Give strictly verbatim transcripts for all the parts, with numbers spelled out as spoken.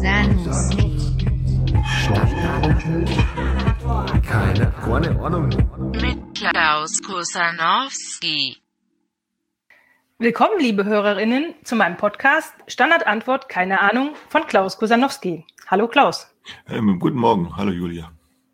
Senf. Keine Ahnung. Mit Klaus Kusanowski. Willkommen, liebe HörerInnen, zu meinem Podcast Standardantwort, keine Ahnung, von Klaus Kusanowski. Hallo Klaus. Ähm, guten Morgen. Hallo Julia.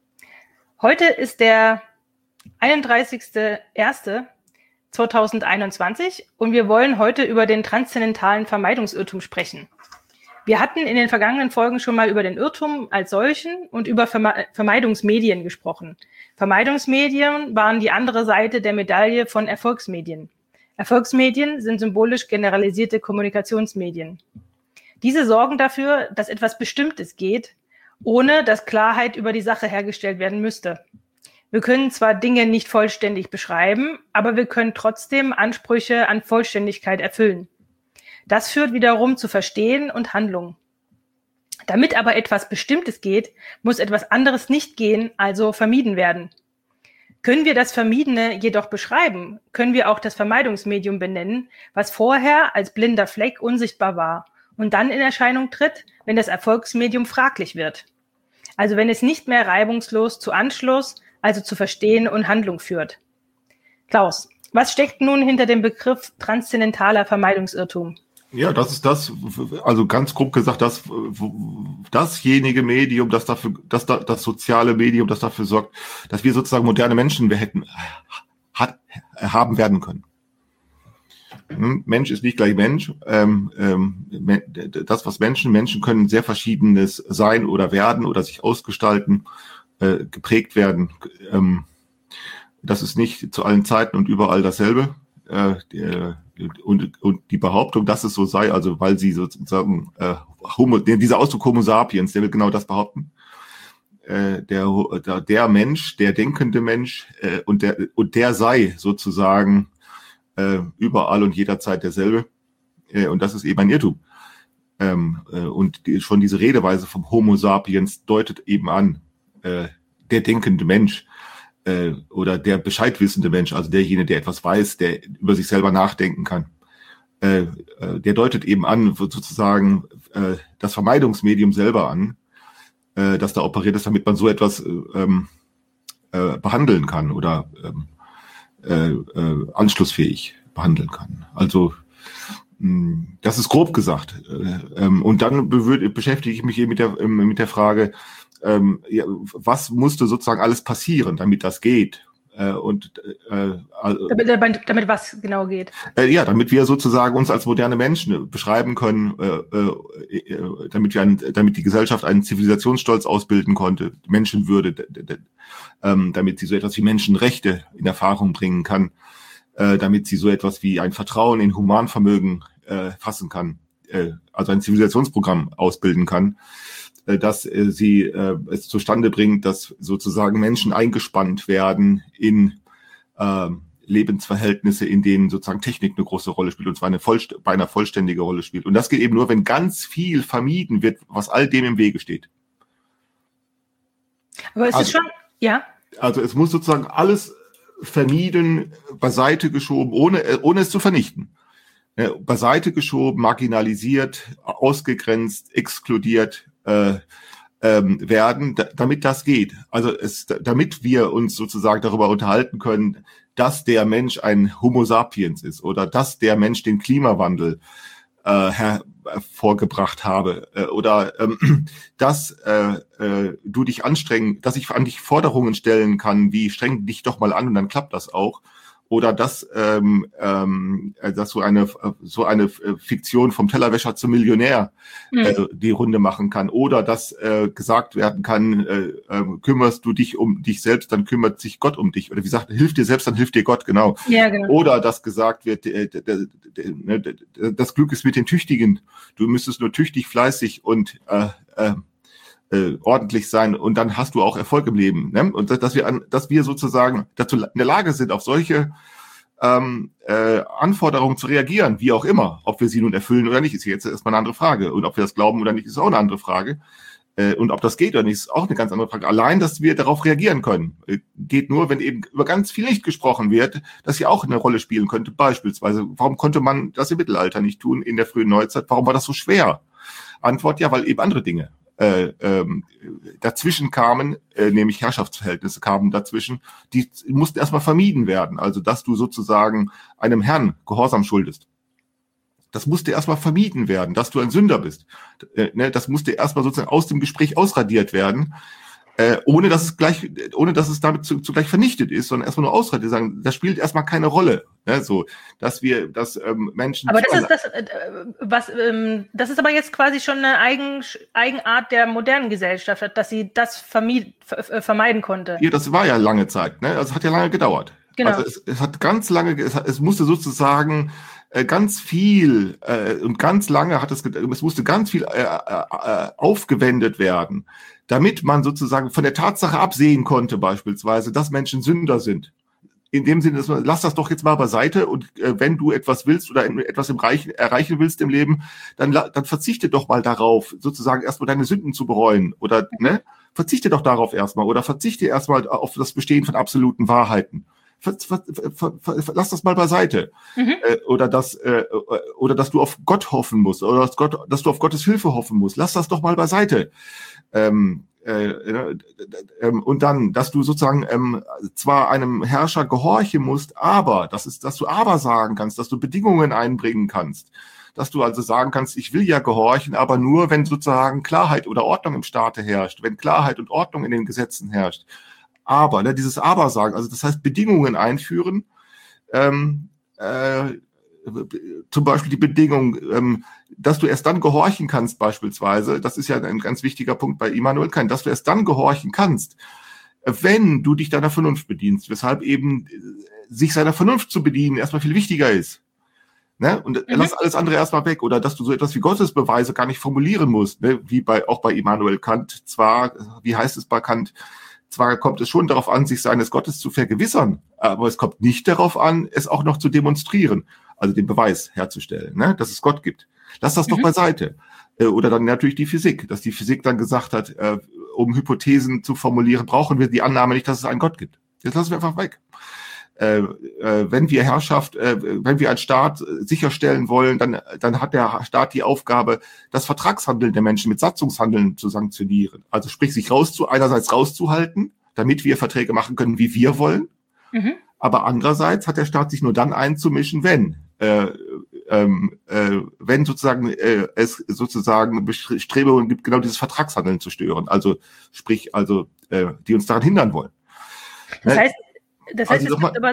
Heute ist der einunddreißigster erster zweitausendeinundzwanzig und wir wollen heute über den transzendentalen Vermeidungsirrtum sprechen. Wir hatten in den vergangenen Folgen schon mal über den Irrtum als solchen und über Verme- Vermeidungsmedien gesprochen. Vermeidungsmedien waren die andere Seite der Medaille von Erfolgsmedien. Erfolgsmedien sind symbolisch generalisierte Kommunikationsmedien. Diese sorgen dafür, dass etwas Bestimmtes geht, ohne dass Klarheit über die Sache hergestellt werden müsste. Wir können zwar Dinge nicht vollständig beschreiben, aber wir können trotzdem Ansprüche an Vollständigkeit erfüllen. Das führt wiederum zu Verstehen und Handlung. Damit aber etwas Bestimmtes geht, muss etwas anderes nicht gehen, also vermieden werden. Können wir das Vermiedene jedoch beschreiben, können wir auch das Vermeidungsmedium benennen, was vorher als blinder Fleck unsichtbar war und dann in Erscheinung tritt, wenn das Erfolgsmedium fraglich wird. Also wenn es nicht mehr reibungslos zu Anschluss, also zu Verstehen und Handlung führt. Klaus, was steckt nun hinter dem Begriff transzendentaler Vermeidungsirrtum? Ja, das ist das, also ganz grob gesagt, das, dasjenige Medium, das dafür, das, das soziale Medium, das dafür sorgt, dass wir sozusagen moderne Menschen wir hätten, hat, haben werden können. Mensch ist nicht gleich Mensch. Ähm, ähm, das, was Menschen, Menschen können sehr Verschiedenes sein oder werden oder sich ausgestalten, äh, geprägt werden. Ähm, das ist nicht zu allen Zeiten und überall dasselbe. Äh, die, und, und die Behauptung, dass es so sei, also weil sie sozusagen äh, Homo, dieser Ausdruck Homo sapiens, der will genau das behaupten. Äh, der, der der Mensch, der denkende Mensch äh, und der und der sei sozusagen äh, überall und jederzeit derselbe. Äh, und das ist eben ein Irrtum. Ähm, äh, und die, schon diese Redeweise vom Homo sapiens deutet eben an, äh, der denkende Mensch. Oder der bescheidwissende Mensch, also derjenige, der etwas weiß, der über sich selber nachdenken kann, äh, äh, der deutet eben an, sozusagen äh, das Vermeidungsmedium selber an, äh, das da operiert ist, damit man so etwas ähm, äh, behandeln kann oder ähm, äh, äh, anschlussfähig behandeln kann. Also mh, das ist grob gesagt. Äh, ähm, und dann be- beschäftige ich mich eben mit der, mit der Frage, Ähm, ja, was musste sozusagen alles passieren, damit das geht? Äh, und äh, also, damit, damit, damit was genau geht? Äh, ja, damit wir sozusagen uns als moderne Menschen beschreiben können, äh, äh, damit wir, ein, damit die Gesellschaft einen Zivilisationsstolz ausbilden konnte, Menschenwürde, d- d- d- ähm, damit sie so etwas wie Menschenrechte in Erfahrung bringen kann, äh, damit sie so etwas wie ein Vertrauen in Humanvermögen äh, fassen kann, äh, also ein Zivilisationsprogramm ausbilden kann, dass äh, sie äh, es zustande bringt, dass sozusagen Menschen eingespannt werden in äh, Lebensverhältnisse, in denen sozusagen Technik eine große Rolle spielt, und zwar eine vollst- beinahe vollständige Rolle spielt. Und das geht eben nur, wenn ganz viel vermieden wird, was all dem im Wege steht. Aber es also, ist schon, ja. Also es muss sozusagen alles vermieden, beiseite geschoben, ohne, ohne es zu vernichten. Äh, beiseite geschoben, marginalisiert, ausgegrenzt, exkludiert, Äh, ähm, werden, da, damit das geht. Also es, damit wir uns sozusagen darüber unterhalten können, dass der Mensch ein Homo sapiens ist oder dass der Mensch den Klimawandel äh, hervorgebracht habe äh, oder ähm, dass äh, äh, du dich anstrengen, dass ich an dich Forderungen stellen kann, wie streng dich doch mal an und dann klappt das auch. Oder dass, ähm, ähm, dass so eine so eine Fiktion vom Tellerwäscher zum Millionär äh, mhm. die Runde machen kann. Oder dass äh, gesagt werden kann, äh, äh, kümmerst du dich um dich selbst, dann kümmert sich Gott um dich. Oder wie gesagt, hilf dir selbst, dann hilft dir Gott, genau. Ja, genau. Oder dass gesagt wird, äh, d- d- d- d- das Glück ist mit den Tüchtigen. Du müsstest nur tüchtig, fleißig und äh, äh, Äh, ordentlich sein und dann hast du auch Erfolg im Leben, ne? Und dass wir an, dass wir sozusagen dazu in der Lage sind, auf solche ähm, äh, Anforderungen zu reagieren, wie auch immer, ob wir sie nun erfüllen oder nicht, ist jetzt erstmal eine andere Frage. Und ob wir das glauben oder nicht, ist auch eine andere Frage. Äh, und ob das geht oder nicht, ist auch eine ganz andere Frage. Allein, dass wir darauf reagieren können, äh, geht nur, wenn eben über ganz viel nicht gesprochen wird, das ja auch eine Rolle spielen könnte. Beispielsweise, warum konnte man das im Mittelalter nicht tun, in der frühen Neuzeit? Warum war das so schwer? Antwort, ja, weil eben andere Dinge äh, ähm, dazwischen kamen, äh, nämlich Herrschaftsverhältnisse kamen dazwischen, die mussten erstmal vermieden werden. Also, dass du sozusagen einem Herrn Gehorsam schuldest. Das musste erstmal vermieden werden, dass du ein Sünder bist. Äh, ne, das musste erstmal sozusagen aus dem Gespräch ausradiert werden, äh, ohne dass es gleich, ohne dass es damit zu, zugleich vernichtet ist, sondern erstmal nur ausradiert sagen, das spielt erstmal keine Rolle. Ne, so, dass wir, dass ähm, Menschen. Aber das ist das, äh, was, ähm, das ist aber jetzt quasi schon eine Eigen, Eigenart der modernen Gesellschaft, dass sie das vermied, ver, vermeiden konnte. Ja, das war ja lange Zeit, ne? Also es hat ja lange gedauert. Genau. Also es, es hat ganz lange, es, hat, es musste sozusagen äh, ganz viel äh, und ganz lange hat es, es musste ganz viel äh, äh, aufgewendet werden, damit man sozusagen von der Tatsache absehen konnte, beispielsweise, dass Menschen Sünder sind. In dem Sinne, dass man, lass das doch jetzt mal beiseite und äh, wenn du etwas willst oder etwas im Reichen, erreichen willst im Leben, dann, dann verzichte doch mal darauf, sozusagen erstmal deine Sünden zu bereuen oder, ne? Verzichte doch darauf erstmal oder verzichte erstmal auf das Bestehen von absoluten Wahrheiten. Ver, ver, ver, ver, lass das mal beiseite. Mhm. Äh, oder dass äh, oder dass du auf Gott hoffen musst oder dass Gott, dass du auf Gottes Hilfe hoffen musst. Lass das doch mal beiseite. Ähm, äh, äh, äh, und dann, dass du sozusagen ähm, zwar einem Herrscher gehorchen musst, aber das ist, dass du aber sagen kannst, dass du Bedingungen einbringen kannst. Dass du also sagen kannst, ich will ja gehorchen, aber nur, wenn sozusagen Klarheit oder Ordnung im Staate herrscht, wenn Klarheit und Ordnung in den Gesetzen herrscht. Aber, ne, dieses Aber sagen, also das heißt Bedingungen einführen, ähm, äh, zum Beispiel die Bedingung, ähm, dass du erst dann gehorchen kannst beispielsweise, das ist ja ein ganz wichtiger Punkt bei Immanuel Kant, dass du erst dann gehorchen kannst, wenn du dich deiner Vernunft bedienst, weshalb eben sich seiner Vernunft zu bedienen erstmal viel wichtiger ist. Ne? Und mhm. lass alles andere erstmal weg. Oder dass du so etwas wie Gottesbeweise gar nicht formulieren musst, ne? Wie bei auch bei Immanuel Kant. Zwar, wie heißt es bei Kant, zwar kommt es schon darauf an, sich seines Gottes zu vergewissern, aber es kommt nicht darauf an, es auch noch zu demonstrieren, also den Beweis herzustellen, ne? Dass es Gott gibt. Lass das mhm. doch beiseite. Oder dann natürlich die Physik, dass die Physik dann gesagt hat, äh, um Hypothesen zu formulieren, brauchen wir die Annahme nicht, dass es einen Gott gibt. Jetzt lassen wir einfach weg. Äh, äh, wenn wir Herrschaft, äh, wenn wir einen Staat sicherstellen wollen, dann, dann hat der Staat die Aufgabe, das Vertragshandeln der Menschen mit Satzungshandeln zu sanktionieren. Also sprich, sich rauszu, einerseits rauszuhalten, damit wir Verträge machen können, wie wir wollen. Mhm. Aber andererseits hat der Staat sich nur dann einzumischen, wenn, äh, ähm, äh, wenn sozusagen äh, es sozusagen Bestrebungen gibt, genau dieses Vertragshandeln zu stören. Also sprich, also äh, die uns daran hindern wollen. Das heißt, Das heißt, also es gibt aber,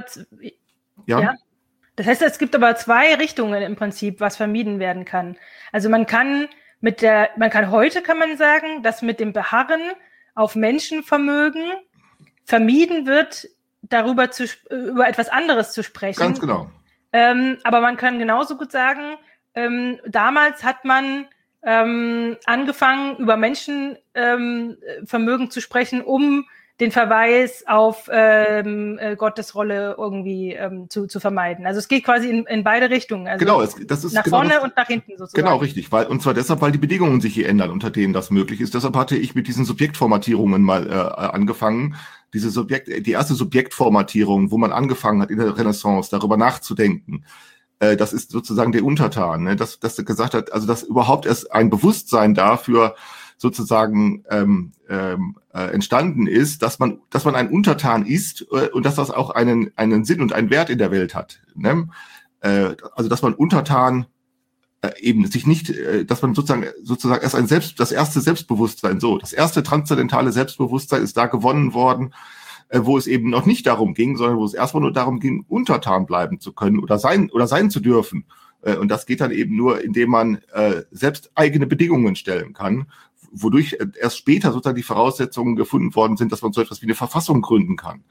ja. ja. Das heißt, es gibt aber zwei Richtungen im Prinzip, was vermieden werden kann. Also man kann mit der, man kann heute kann man sagen, dass mit dem Beharren auf Menschenvermögen vermieden wird, darüber zu, über etwas anderes zu sprechen. Ganz genau. Ähm, aber man kann genauso gut sagen, ähm, damals hat man ähm, angefangen, über Menschenvermögen ähm, zu sprechen, um den Verweis auf ähm, äh, Gottes Rolle irgendwie ähm, zu, zu vermeiden. Also es geht quasi in, in beide Richtungen. Also genau, es, das ist nach genau vorne das, und nach hinten sozusagen. Genau, richtig. Weil, und zwar deshalb, weil die Bedingungen sich hier ändern, unter denen das möglich ist. Deshalb hatte ich mit diesen Subjektformatierungen mal äh, angefangen. Diese Subjekt, die erste Subjektformatierung, wo man angefangen hat in der Renaissance darüber nachzudenken. Äh, das ist sozusagen der Untertan, ne? dass, dass er gesagt hat, also dass überhaupt erst ein Bewusstsein dafür sozusagen ähm, ähm, äh, entstanden ist, dass man, dass man ein Untertan ist äh, und dass das auch einen einen Sinn und einen Wert in der Welt hat. Ne? Äh, also dass man Untertan äh, eben sich nicht, äh, dass man sozusagen sozusagen erst ein Selbst, das erste Selbstbewusstsein, so das erste transzendentale Selbstbewusstsein ist da gewonnen worden, äh, wo es eben noch nicht darum ging, sondern wo es erstmal nur darum ging, Untertan bleiben zu können oder sein oder sein zu dürfen. Äh, und das geht dann eben nur, indem man äh, selbst eigene Bedingungen stellen kann, wodurch erst später sozusagen die Voraussetzungen gefunden worden sind, dass man so etwas wie eine Verfassung gründen kann.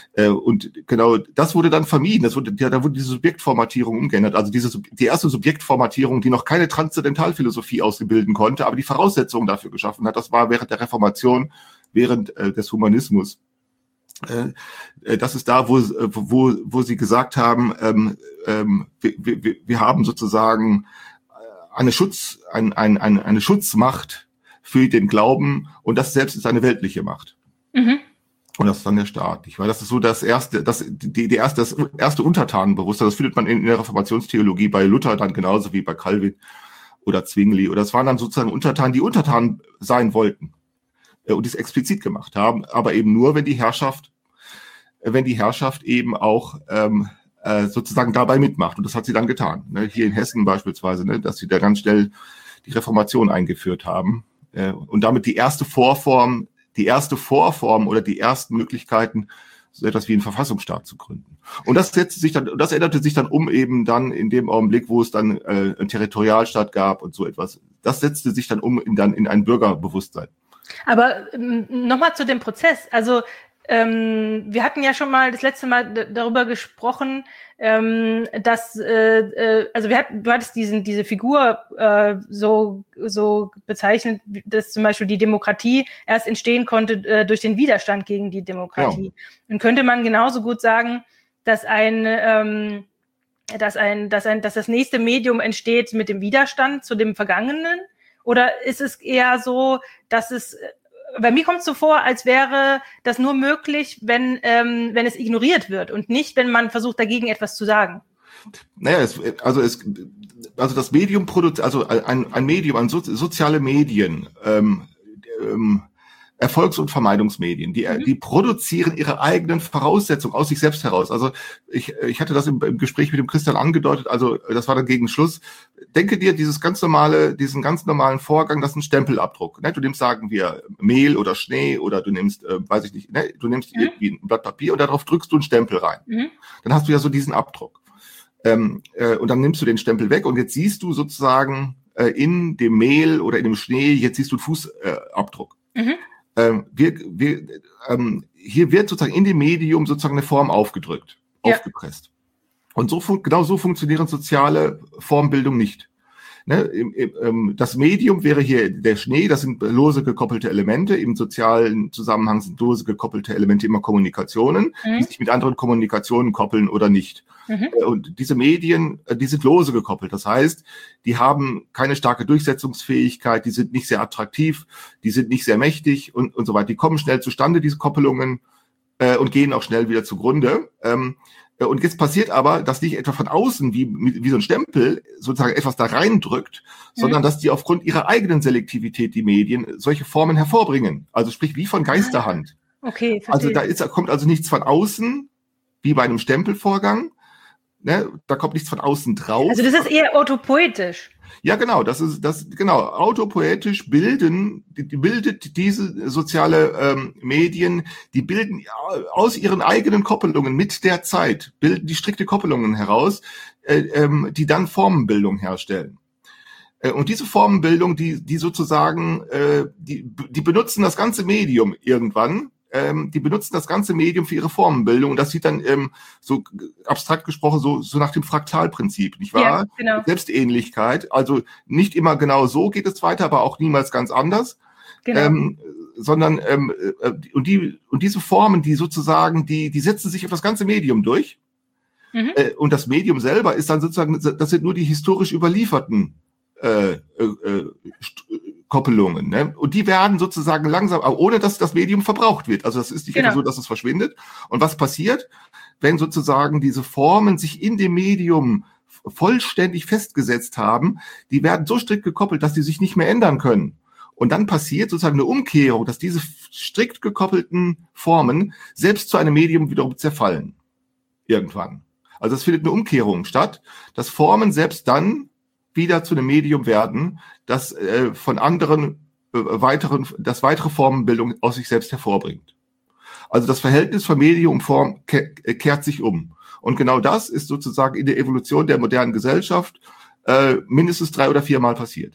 Und genau das wurde dann vermieden. Das wurde, ja, da wurde diese Subjektformatierung umgeändert. Also diese, die erste Subjektformatierung, die noch keine Transzendentalphilosophie ausbilden konnte, aber die Voraussetzungen dafür geschaffen hat, das war während der Reformation, während äh, des Humanismus. Äh, das ist da, wo, wo, wo sie gesagt haben, ähm, ähm, wir, wir, wir haben sozusagen eine Schutz, ein, ein, ein, eine Schutzmacht für den Glauben, und das selbst ist eine weltliche Macht. Mhm. Und das ist dann der Staat. Ich weiß, das ist so das erste, das, die, die erste, das erste Untertanenbewusstsein. Das findet man in, in der Reformationstheologie bei Luther dann genauso wie bei Calvin. oder Zwingli, oder es waren dann sozusagen Untertanen, die Untertanen sein wollten äh, und es explizit gemacht haben, aber eben nur, wenn die Herrschaft, äh, wenn die Herrschaft eben auch ähm, äh, sozusagen dabei mitmacht. Und das hat sie dann getan. Ne? Hier in Hessen beispielsweise, ne? Dass sie da ganz schnell die Reformation eingeführt haben äh, und damit die erste Vorform, die erste Vorform oder die ersten Möglichkeiten, so etwas wie einen Verfassungsstaat zu gründen. Und das setzte sich dann, das änderte sich dann um eben dann in dem Augenblick, wo es dann äh, einen Territorialstaat gab und so etwas. Das setzte sich dann um in, dann in ein Bürgerbewusstsein. Aber ähm, nochmal zu dem Prozess. Also ähm, wir hatten ja schon mal das letzte Mal d- darüber gesprochen, ähm, dass äh, äh, also wir hatten, du hattest diesen diese Figur äh, so so bezeichnet, dass zum Beispiel die Demokratie erst entstehen konnte äh, durch den Widerstand gegen die Demokratie. Ja. Und könnte man genauso gut sagen, dass ein ähm, dass ein dass ein dass das nächste Medium entsteht mit dem Widerstand zu dem Vergangenen? Oder ist es eher so, dass es bei mir kommt es so vor, als wäre das nur möglich, wenn, ähm, wenn es ignoriert wird und nicht, wenn man versucht, dagegen etwas zu sagen. Naja, es, also es, also das Medium produziert, also ein, ein Medium, ein so, soziale Medien, ähm, ähm, Erfolgs- und Vermeidungsmedien, die, mhm. die produzieren ihre eigenen Voraussetzungen aus sich selbst heraus. Also ich, ich hatte das im, im Gespräch mit dem Christian angedeutet, also das war dann gegen Schluss. Denke dir dieses ganz normale, diesen ganz normalen Vorgang, das ist ein Stempelabdruck. Ne? Du nimmst, sagen wir, Mehl oder Schnee oder du nimmst, äh, weiß ich nicht, ne? Du nimmst mhm. irgendwie ein Blatt Papier und darauf drückst du einen Stempel rein. Mhm. Dann hast du ja so diesen Abdruck. Ähm, äh, und dann nimmst du den Stempel weg und jetzt siehst du sozusagen äh, in dem Mehl oder in dem Schnee, jetzt siehst du einen Fußabdruck. Äh, mhm. Ähm, wir, wir, ähm, hier wird sozusagen in dem Medium sozusagen eine Form aufgedrückt, ja. aufgepresst. Und so fun- genau so funktionieren soziale Formbildung nicht. Ne? Im, im, das Medium wäre hier der Schnee, das sind lose gekoppelte Elemente. Im sozialen Zusammenhang sind lose gekoppelte Elemente immer Kommunikationen, mhm. die sich mit anderen Kommunikationen koppeln oder nicht. Mhm. Und diese Medien, die sind lose gekoppelt. Das heißt, die haben keine starke Durchsetzungsfähigkeit, die sind nicht sehr attraktiv, die sind nicht sehr mächtig und, und so weiter. Die kommen schnell zustande, diese Koppelungen, äh, und gehen auch schnell wieder zugrunde. Ähm, Und jetzt passiert aber, dass nicht etwa von außen wie, wie so ein Stempel sozusagen etwas da reindrückt, mhm. sondern dass die aufgrund ihrer eigenen Selektivität die Medien solche Formen hervorbringen. Also sprich wie von Geisterhand. Okay, verstehe. Also da ist, kommt also nichts von außen, wie bei einem Stempelvorgang. Ne? Da kommt nichts von außen drauf. Also das ist eher autopoetisch. Ja, genau, das ist das genau autopoetisch bilden, die, die bildet diese soziale ähm, Medien, die bilden aus ihren eigenen Koppelungen mit der Zeit, bilden die strikte Koppelungen heraus, äh, ähm, die dann Formenbildung herstellen. Äh, und diese Formenbildung, die die sozusagen, äh, die die benutzen das ganze Medium irgendwann. Ähm, die benutzen das ganze Medium für ihre Formenbildung und das sieht dann ähm, so abstrakt gesprochen so so nach dem Fraktalprinzip, nicht wahr? Ja, genau. Selbstähnlichkeit, also nicht immer genau so geht es weiter, aber auch niemals ganz anders, genau. ähm, sondern ähm, äh, und die und diese Formen, die sozusagen, die die setzen sich auf das ganze Medium durch mhm. äh, und das Medium selber ist dann sozusagen, das sind nur die historisch überlieferten äh, äh, äh, Koppelungen, ne? Und die werden sozusagen langsam, ohne dass das Medium verbraucht wird. Also das ist nicht genau. so, dass es verschwindet. Und was passiert, wenn sozusagen diese Formen sich in dem Medium vollständig festgesetzt haben? Die werden so strikt gekoppelt, dass die sich nicht mehr ändern können. Und dann passiert sozusagen eine Umkehrung, dass diese strikt gekoppelten Formen selbst zu einem Medium wiederum zerfallen. Irgendwann. Also es findet eine Umkehrung statt, dass Formen selbst dann wieder zu einem Medium werden, das äh, von anderen äh, weiteren, das weitere Formenbildung aus sich selbst hervorbringt. Also das Verhältnis von Medium und Form ke- kehrt sich um. Und genau das ist sozusagen in der Evolution der modernen Gesellschaft äh, mindestens drei oder viermal passiert.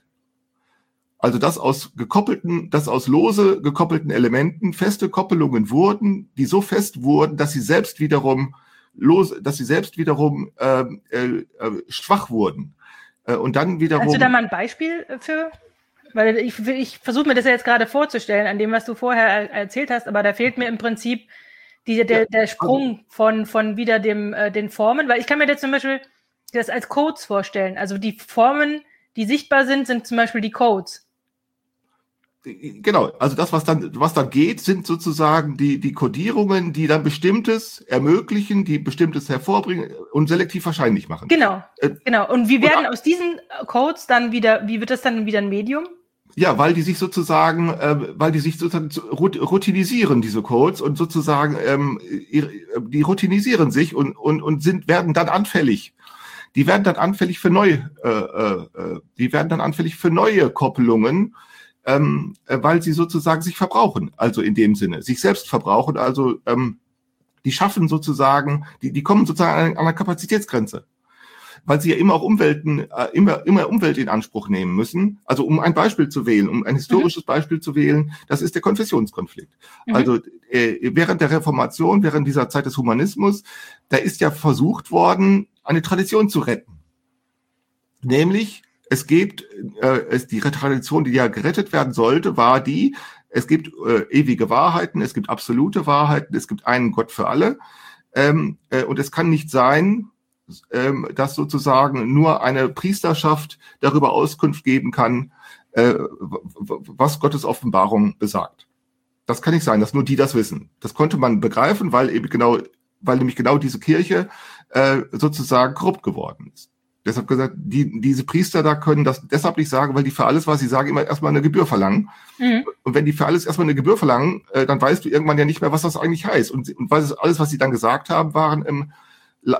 Also dass aus gekoppelten, dass aus lose gekoppelten Elementen feste Koppelungen wurden, die so fest wurden, dass sie selbst wiederum los, dass sie selbst wiederum äh, äh, schwach wurden. Und dann wiederum. Kannst du da mal ein Beispiel für? Weil ich, ich versuche mir das ja jetzt gerade vorzustellen, an dem, was du vorher erzählt hast, aber da fehlt mir im Prinzip die, der, der Sprung von, von wieder dem, äh, den Formen, weil ich kann mir jetzt zum Beispiel das als Codes vorstellen. Also die Formen, die sichtbar sind, sind zum Beispiel die Codes. Genau, also das, was dann, was dann geht, sind sozusagen die, die Codierungen, die dann Bestimmtes ermöglichen, die Bestimmtes hervorbringen und selektiv wahrscheinlich machen. Genau, äh, genau. Und wie werden und, aus diesen Codes dann wieder, wie wird das dann wieder ein Medium? Ja, weil die sich sozusagen, äh, weil die sich sozusagen routinisieren, diese Codes, und sozusagen, ähm, die routinisieren sich und, und, und sind, werden dann anfällig. Die werden dann anfällig für neue, äh, äh, die werden dann anfällig für neue Koppelungen, ähm, weil sie sozusagen sich verbrauchen, also in dem Sinne, sich selbst verbrauchen, also ähm, die schaffen sozusagen, die, die kommen sozusagen an einer Kapazitätsgrenze, weil sie ja immer auch Umwelten, äh, immer, immer Umwelt in Anspruch nehmen müssen. Also um ein Beispiel zu wählen, um ein historisches mhm. Beispiel zu wählen, das ist der Konfessionskonflikt. Mhm. Also äh, während der Reformation, während dieser Zeit des Humanismus, da ist ja versucht worden, eine Tradition zu retten. Nämlich, es gibt, äh, es, die Tradition, die ja gerettet werden sollte, war die, es gibt äh, ewige Wahrheiten, es gibt absolute Wahrheiten, es gibt einen Gott für alle. Ähm, äh, und es kann nicht sein, ähm, dass sozusagen nur eine Priesterschaft darüber Auskunft geben kann, äh, was Gottes Offenbarung besagt. Das kann nicht sein, dass nur die das wissen. Das konnte man begreifen, weil eben genau, weil nämlich genau diese Kirche äh, sozusagen korrupt geworden ist. Deshalb gesagt, die, diese Priester da können das deshalb nicht sagen, weil die für alles, was sie sagen, immer erstmal eine Gebühr verlangen. Mhm. Und wenn die für alles erstmal eine Gebühr verlangen, äh, dann weißt du irgendwann ja nicht mehr, was das eigentlich heißt. Und, und weil es, alles, was sie dann gesagt haben, waren ähm, la,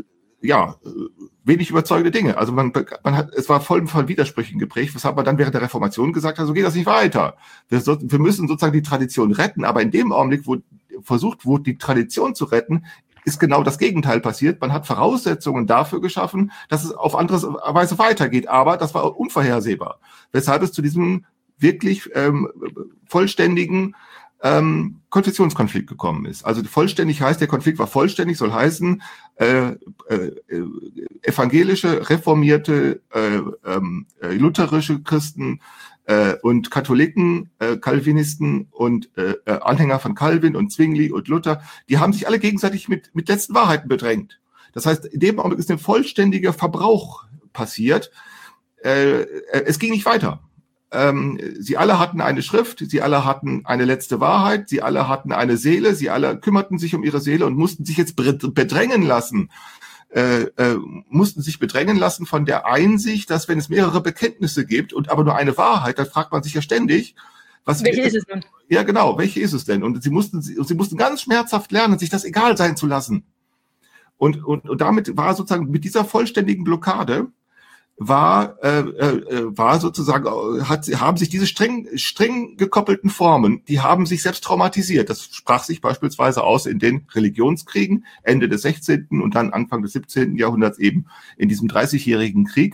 ja wenig überzeugende Dinge. Also man, man hat, es war voll von Widersprüchen geprägt, weshalb man dann während der Reformation gesagt hat, so geht das nicht weiter. Wir, so, wir müssen sozusagen die Tradition retten, aber in dem Augenblick, wo versucht wurde, die Tradition zu retten, ist genau das Gegenteil passiert. Man hat Voraussetzungen dafür geschaffen, dass es auf andere Weise weitergeht. Aber das war unvorhersehbar. Weshalb es zu diesem wirklich ähm, vollständigen ähm, Konfessionskonflikt gekommen ist. Also vollständig heißt, der Konflikt war vollständig, soll heißen, äh, äh, evangelische, reformierte, äh, äh, lutherische Christen äh, und Katholiken, äh, Calvinisten und äh, Anhänger von Calvin und Zwingli und Luther, die haben sich alle gegenseitig mit, mit letzten Wahrheiten bedrängt. Das heißt, in dem Augenblick ist ein vollständiger Verbrauch passiert. Äh, es ging nicht weiter. Ähm, sie alle hatten eine Schrift, sie alle hatten eine letzte Wahrheit, sie alle hatten eine Seele, sie alle kümmerten sich um ihre Seele und mussten sich jetzt bedrängen lassen, äh, äh, mussten sich bedrängen lassen von der Einsicht, dass wenn es mehrere Bekenntnisse gibt und aber nur eine Wahrheit, dann fragt man sich ja ständig, was welche ist es denn? Ja, genau, welche ist es denn? Und sie mussten, sie, sie mussten ganz schmerzhaft lernen, sich das egal sein zu lassen. Und, und, und damit war sozusagen mit dieser vollständigen Blockade war, äh, äh, war sozusagen, hat, haben sich diese streng, streng gekoppelten Formen, die haben sich selbst traumatisiert. Das sprach sich beispielsweise aus in den Religionskriegen Ende des sechzehnten und dann Anfang des siebzehnten Jahrhunderts eben in diesem dreißigjährigen Krieg.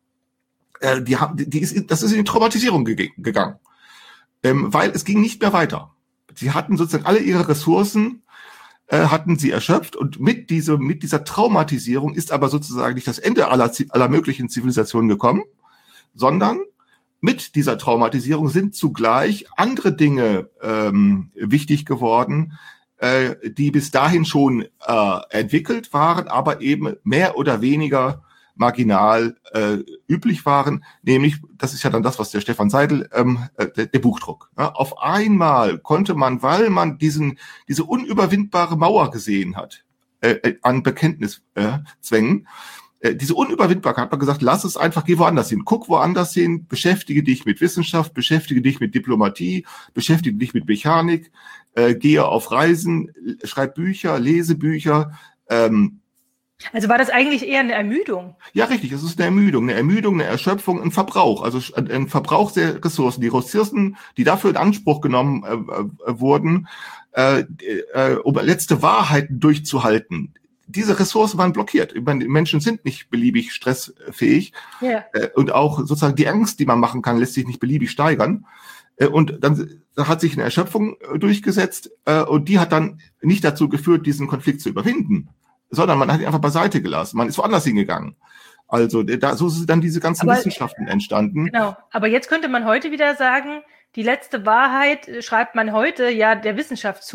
Äh, die haben, die ist, das ist in die Traumatisierung ge- gegangen, ähm, weil es ging nicht mehr weiter. Sie hatten sozusagen alle ihre Ressourcen hatten sie erschöpft und mit dieser, mit dieser Traumatisierung ist aber sozusagen nicht das Ende aller, aller möglichen Zivilisationen gekommen, sondern mit dieser Traumatisierung sind zugleich andere Dinge ähm, wichtig geworden, äh, die bis dahin schon äh, entwickelt waren, aber eben mehr oder weniger marginal äh, üblich waren, nämlich, das ist ja dann das, was der Stefan Seidel, ähm, äh, der, der Buchdruck. Ja, auf einmal konnte man, weil man diesen diese unüberwindbare Mauer gesehen hat, äh, an Bekenntniszwängen, äh, diese Unüberwindbarkeit, hat man gesagt, lass es einfach, geh woanders hin, guck woanders hin, beschäftige dich mit Wissenschaft, beschäftige dich mit Diplomatie, beschäftige dich mit Mechanik, äh, gehe auf Reisen, schreib Bücher, lese Bücher, ähm, Also war das eigentlich eher eine Ermüdung? Ja, richtig. Es ist eine Ermüdung, eine Ermüdung, eine Erschöpfung, ein Verbrauch, also ein Verbrauch der Ressourcen. Die Ressourcen, die dafür in Anspruch genommen äh, äh, wurden, äh, äh, um letzte Wahrheiten durchzuhalten. Diese Ressourcen waren blockiert. Ich meine, die Menschen sind nicht beliebig stressfähig. Ja. Äh, und auch sozusagen die Angst, die man machen kann, lässt sich nicht beliebig steigern. Äh, und dann hat sich eine Erschöpfung äh, durchgesetzt äh, und die hat dann nicht dazu geführt, diesen Konflikt zu überwinden, sondern man hat ihn einfach beiseite gelassen. Man ist woanders hingegangen. Also da, so sind dann diese ganzen aber, Wissenschaften entstanden. Genau. Aber jetzt könnte man heute wieder sagen, die letzte Wahrheit schreibt man heute ja der Wissenschaft zu.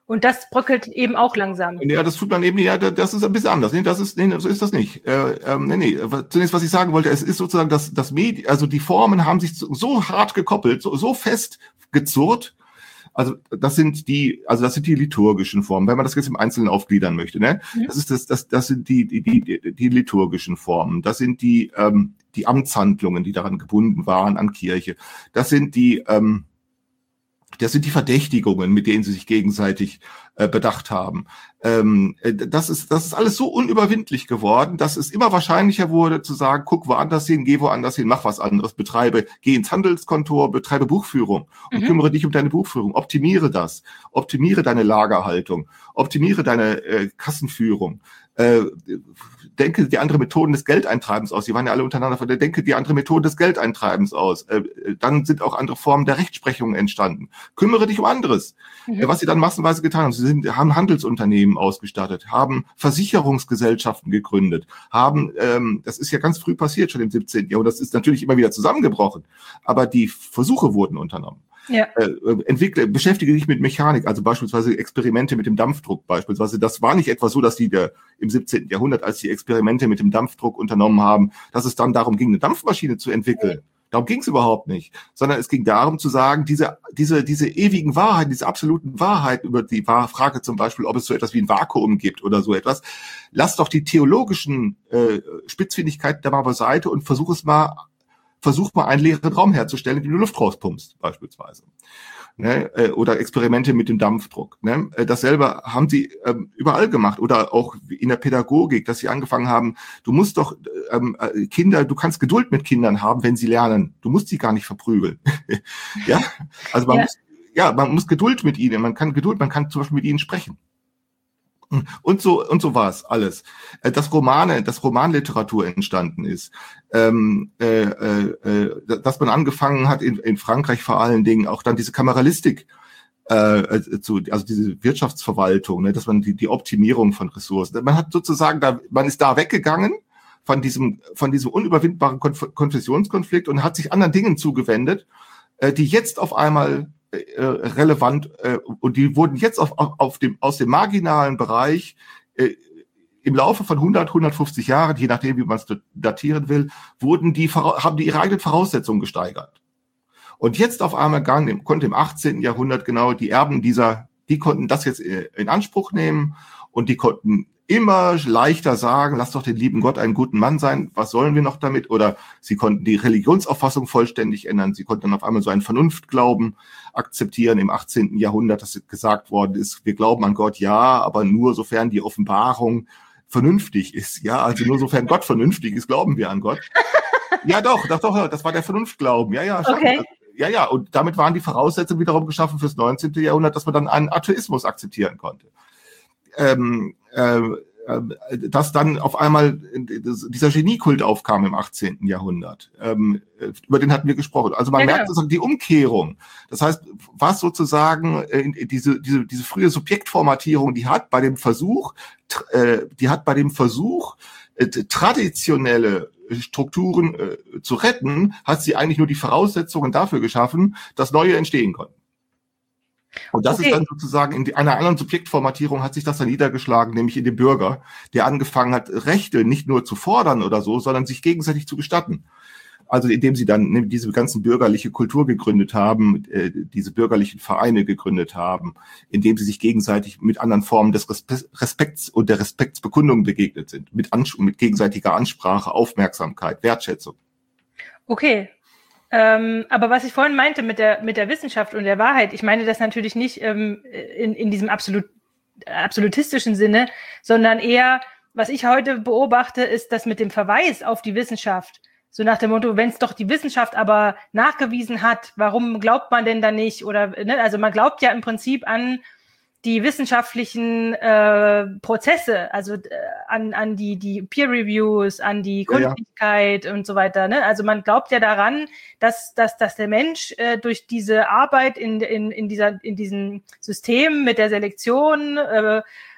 Und das bröckelt eben auch langsam. Ja, das tut man eben, ja, das ist ein bisschen anders. Nee, das ist, nee, so ist das nicht. Äh, ähm, nee, nee. Zunächst, was ich sagen wollte, es ist sozusagen, dass das Medi- also die Formen haben sich so, so hart gekoppelt, so, so fest gezurrt. Also das sind die, also das sind die liturgischen Formen, wenn man das jetzt im Einzelnen aufgliedern möchte, ne? Mhm. Das ist das, das, das sind die, die, die, die liturgischen Formen. Das sind die, ähm, die Amtshandlungen, die daran gebunden waren an Kirche. Das sind die, ähm, Das sind die Verdächtigungen, mit denen sie sich gegenseitig äh, bedacht haben. Ähm, das ist, das ist alles so unüberwindlich geworden, dass es immer wahrscheinlicher wurde zu sagen, guck woanders hin, geh woanders hin, mach was anderes, betreibe, geh ins Handelskontor, betreibe Buchführung und mhm. kümmere dich um deine Buchführung, optimiere das, optimiere deine Lagerhaltung, optimiere deine äh, Kassenführung. Äh, denke die andere Methoden des Geldeintreibens aus. Die waren ja alle untereinander. Denke die andere Methoden des Geldeintreibens aus. Äh, dann sind auch andere Formen der Rechtsprechung entstanden. Kümmere dich um anderes. Mhm. Äh, was sie dann massenweise getan haben, sie sind, haben Handelsunternehmen ausgestattet, haben Versicherungsgesellschaften gegründet, haben, ähm, das ist ja ganz früh passiert, schon im siebzehnten Jahrhundert. Das ist natürlich immer wieder zusammengebrochen, aber die Versuche wurden unternommen. Ja. Äh, entwickle, beschäftige dich mit Mechanik, also beispielsweise Experimente mit dem Dampfdruck beispielsweise. Das war nicht etwa so, dass die der, im siebzehnten Jahrhundert, als die Experimente mit dem Dampfdruck unternommen haben, dass es dann darum ging, eine Dampfmaschine zu entwickeln. Ja. Darum ging es überhaupt nicht, sondern es ging darum zu sagen, diese, diese, diese ewigen Wahrheiten, diese absoluten Wahrheiten über die Frage zum Beispiel, ob es so etwas wie ein Vakuum gibt oder so etwas. Lass doch die theologischen äh, Spitzfindigkeiten da mal beiseite und versuch es mal Versuch mal einen leeren Raum herzustellen, indem du Luft rauspumpst, beispielsweise. Ne? Oder Experimente mit dem Dampfdruck. Ne? Dasselbe haben sie ähm, überall gemacht. Oder auch in der Pädagogik, dass sie angefangen haben, du musst doch ähm, Kinder, du kannst Geduld mit Kindern haben, wenn sie lernen. Du musst sie gar nicht verprügeln. Ja, also man ja. muss, ja, man muss Geduld mit ihnen, man kann Geduld, man kann zum Beispiel mit ihnen sprechen. Und so und so war es alles. Dass Romane, dass Romanliteratur entstanden ist, ähm, äh, äh, dass man angefangen hat in, in Frankreich vor allen Dingen auch dann diese Kameralistik äh, zu, also diese Wirtschaftsverwaltung, ne, dass man die, die Optimierung von Ressourcen. Man hat sozusagen da, man ist da weggegangen von diesem von diesem unüberwindbaren Konf- Konfessionskonflikt und hat sich anderen Dingen zugewendet, äh, die jetzt auf einmal Äh, relevant äh, und die wurden jetzt auf, auf, auf dem, aus dem marginalen Bereich äh, im Laufe von hundert, hundertfünfzig Jahren, je nachdem, wie man es datieren will, wurden die, haben die ihre eigenen Voraussetzungen gesteigert. Und jetzt auf einmal gang, konnte im achtzehnten Jahrhundert genau die Erben dieser, die konnten das jetzt in Anspruch nehmen und die konnten immer leichter sagen, lass doch den lieben Gott einen guten Mann sein, was sollen wir noch damit? Oder sie konnten die Religionsauffassung vollständig ändern, sie konnten dann auf einmal so einen Vernunftglauben akzeptieren im achtzehnten Jahrhundert, dass gesagt worden ist, wir glauben an Gott, ja, aber nur sofern die Offenbarung vernünftig ist, ja, also nur sofern Gott vernünftig ist, glauben wir an Gott. Ja doch, doch, doch, das war der Vernunftglauben, ja, ja, schon. Okay. Ja, ja, und damit waren die Voraussetzungen wiederum geschaffen fürs neunzehnten Jahrhundert, dass man dann einen Atheismus akzeptieren konnte. Ähm, äh, dass dann auf einmal dieser Geniekult aufkam im achtzehnten Jahrhundert. Ähm, über den hatten wir gesprochen. Also man ja, merkt sozusagen die Umkehrung. Das heißt, was sozusagen äh, diese, diese, diese frühe Subjektformatierung, die hat bei dem Versuch, äh, die hat bei dem Versuch, äh, traditionelle Strukturen äh, zu retten, hat sie eigentlich nur die Voraussetzungen dafür geschaffen, dass neue entstehen konnten. Und das okay. ist dann sozusagen in einer anderen Subjektformatierung hat sich das dann niedergeschlagen, nämlich in dem Bürger, der angefangen hat, Rechte nicht nur zu fordern oder so, sondern sich gegenseitig zu gestatten. Also indem sie dann diese ganzen bürgerliche Kultur gegründet haben, äh, diese bürgerlichen Vereine gegründet haben, indem sie sich gegenseitig mit anderen Formen des Respekts und der Respektsbekundung begegnet sind, mit, Ans- mit gegenseitiger Ansprache, Aufmerksamkeit, Wertschätzung. Okay. Ähm, aber was ich vorhin meinte mit der mit der Wissenschaft und der Wahrheit, ich meine das natürlich nicht ähm, in, in diesem absolut, absolutistischen Sinne, sondern eher, was ich heute beobachte, ist das mit dem Verweis auf die Wissenschaft. So nach dem Motto, wenn es doch die Wissenschaft aber nachgewiesen hat, warum glaubt man denn da nicht? Oder ne, also man glaubt ja im Prinzip an die wissenschaftlichen äh, Prozesse, also äh, an an die die Peer Reviews, an die Gründlichkeit ja, ja. und so weiter. Ne? Also man glaubt ja daran, dass dass dass der Mensch äh, durch diese Arbeit in in in dieser in diesem System mit der Selektion äh,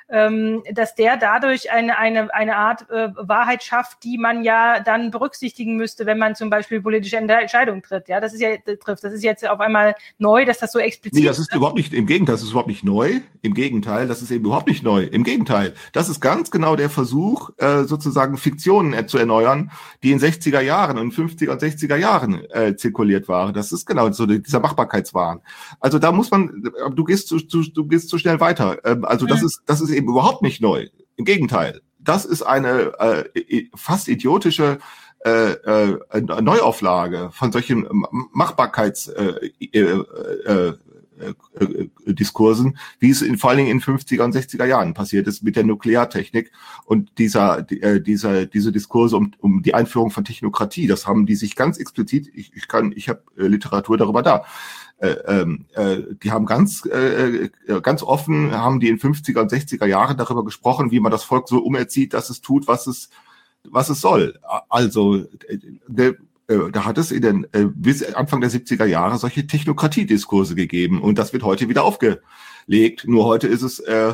ähm, dass der dadurch eine, eine, eine Art äh, Wahrheit schafft, die man ja dann berücksichtigen müsste, wenn man zum Beispiel politische Entscheidungen tritt. Ja, das ist ja, trifft. Das ist jetzt auf einmal neu, dass das so explizit ist. Nee, das ist überhaupt nicht, im Gegenteil, das ist überhaupt nicht neu. Im Gegenteil, das ist eben überhaupt nicht neu. Im Gegenteil, das ist ganz genau der Versuch, äh, sozusagen Fiktionen äh, zu erneuern, die in sechziger Jahren und fünfziger und sechziger Jahren äh, zirkuliert waren. Das ist genau so dieser Machbarkeitswahn. Also da muss man, du gehst zu, zu du gehst zu schnell weiter. Ähm, also das mhm. ist, das ist eben überhaupt nicht neu. Im Gegenteil, das ist eine äh, fast idiotische äh, äh, Neuauflage von solchen Machbarkeitsdiskursen, äh, äh, äh, äh, Diskursen, wie es in, vor allen Dingen in fünfziger und sechziger Jahren passiert ist mit der Nukleartechnik und dieser, äh, dieser, diese Diskurse um, um die Einführung von Technokratie. Das haben die sich ganz explizit, ich, ich kann, ich habe äh, Literatur darüber da. Äh, äh, die haben ganz äh, ganz offen, haben die in fünfziger und sechziger Jahren darüber gesprochen, wie man das Volk so umerzieht, dass es tut, was es was es soll. Also äh, äh, da hat es in den äh, bis Anfang der siebziger Jahre solche Technokratiediskurse gegeben und das wird heute wieder aufgelegt. Nur heute ist es äh,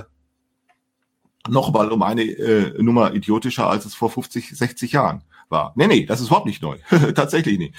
nochmal um eine äh, Nummer idiotischer, als es vor fünfzig, sechzig Jahren war. Nee, nee, das ist überhaupt nicht neu. Tatsächlich nicht.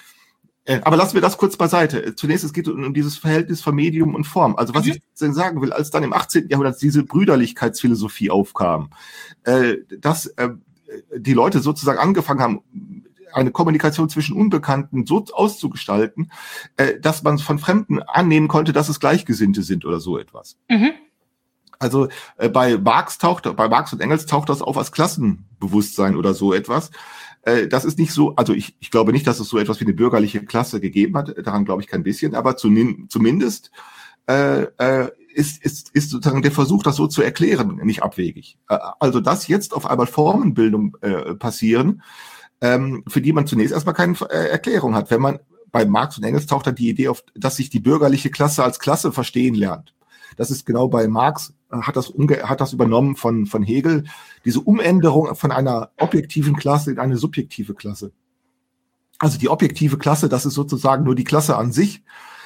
Aber lassen wir das kurz beiseite. Zunächst, es geht um dieses Verhältnis von Medium und Form. Also was mhm. ich denn sagen will, als dann im achtzehnten Jahrhundert diese Brüderlichkeitsphilosophie aufkam, äh, dass äh, die Leute sozusagen angefangen haben, eine Kommunikation zwischen Unbekannten so auszugestalten, äh, dass man von Fremden annehmen konnte, dass es Gleichgesinnte sind oder so etwas. Mhm. Also äh, bei Marx taucht, bei Marx und Engels taucht das auf als Klassenbewusstsein oder so etwas. Das ist nicht so, also ich, ich glaube nicht, dass es so etwas wie eine bürgerliche Klasse gegeben hat, daran glaube ich kein bisschen, aber zumindest äh, äh, ist, ist, ist sozusagen der Versuch, das so zu erklären, nicht abwegig. Also dass jetzt auf einmal Formenbildung äh, passieren, ähm, für die man zunächst erstmal keine äh, Erklärung hat. Wenn man bei Marx und Engels taucht dann die Idee auf, dass sich die bürgerliche Klasse als Klasse verstehen lernt. Das ist genau bei Marx, hat das, umge- hat das übernommen von, von Hegel, diese Umänderung von einer objektiven Klasse in eine subjektive Klasse. Also die objektive Klasse, das ist sozusagen nur die Klasse an sich.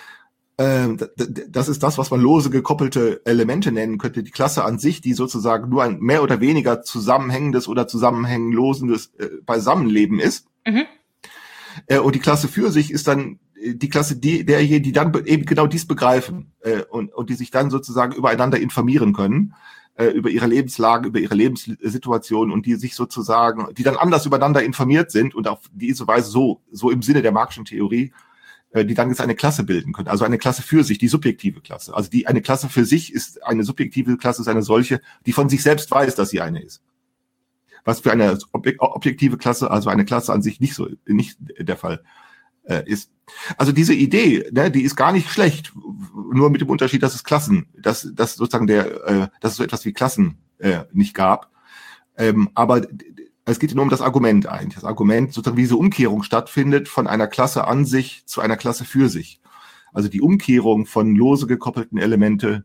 Ähm, das ist das, was man lose gekoppelte Elemente nennen könnte. Die Klasse an sich, die sozusagen nur ein mehr oder weniger zusammenhängendes oder zusammenhängenlosendes äh, Beisammenleben ist. Mhm. Äh, und die Klasse für sich ist dann die Klasse die, derjenigen, die dann eben genau dies begreifen äh, und, und die sich dann sozusagen übereinander informieren können, äh, über ihre Lebenslage, über ihre Lebenssituation und die sich sozusagen, die dann anders übereinander informiert sind und auf diese Weise so, so im Sinne der Marxischen Theorie, äh, die dann jetzt eine Klasse bilden können. Also eine Klasse für sich, die subjektive Klasse. Also die eine Klasse für sich ist, eine subjektive Klasse ist eine solche, die von sich selbst weiß, dass sie eine ist. Was für eine objek- objektive Klasse, also eine Klasse an sich nicht so, nicht der Fall ist. Also diese Idee, ne, die ist gar nicht schlecht, nur mit dem Unterschied, dass es Klassen, dass, dass sozusagen der, äh, dass es so etwas wie Klassen äh, nicht gab. Ähm, aber es geht nur um das Argument eigentlich. Das Argument, sozusagen, wie diese Umkehrung stattfindet von einer Klasse an sich zu einer Klasse für sich. Also die Umkehrung von lose gekoppelten Elemente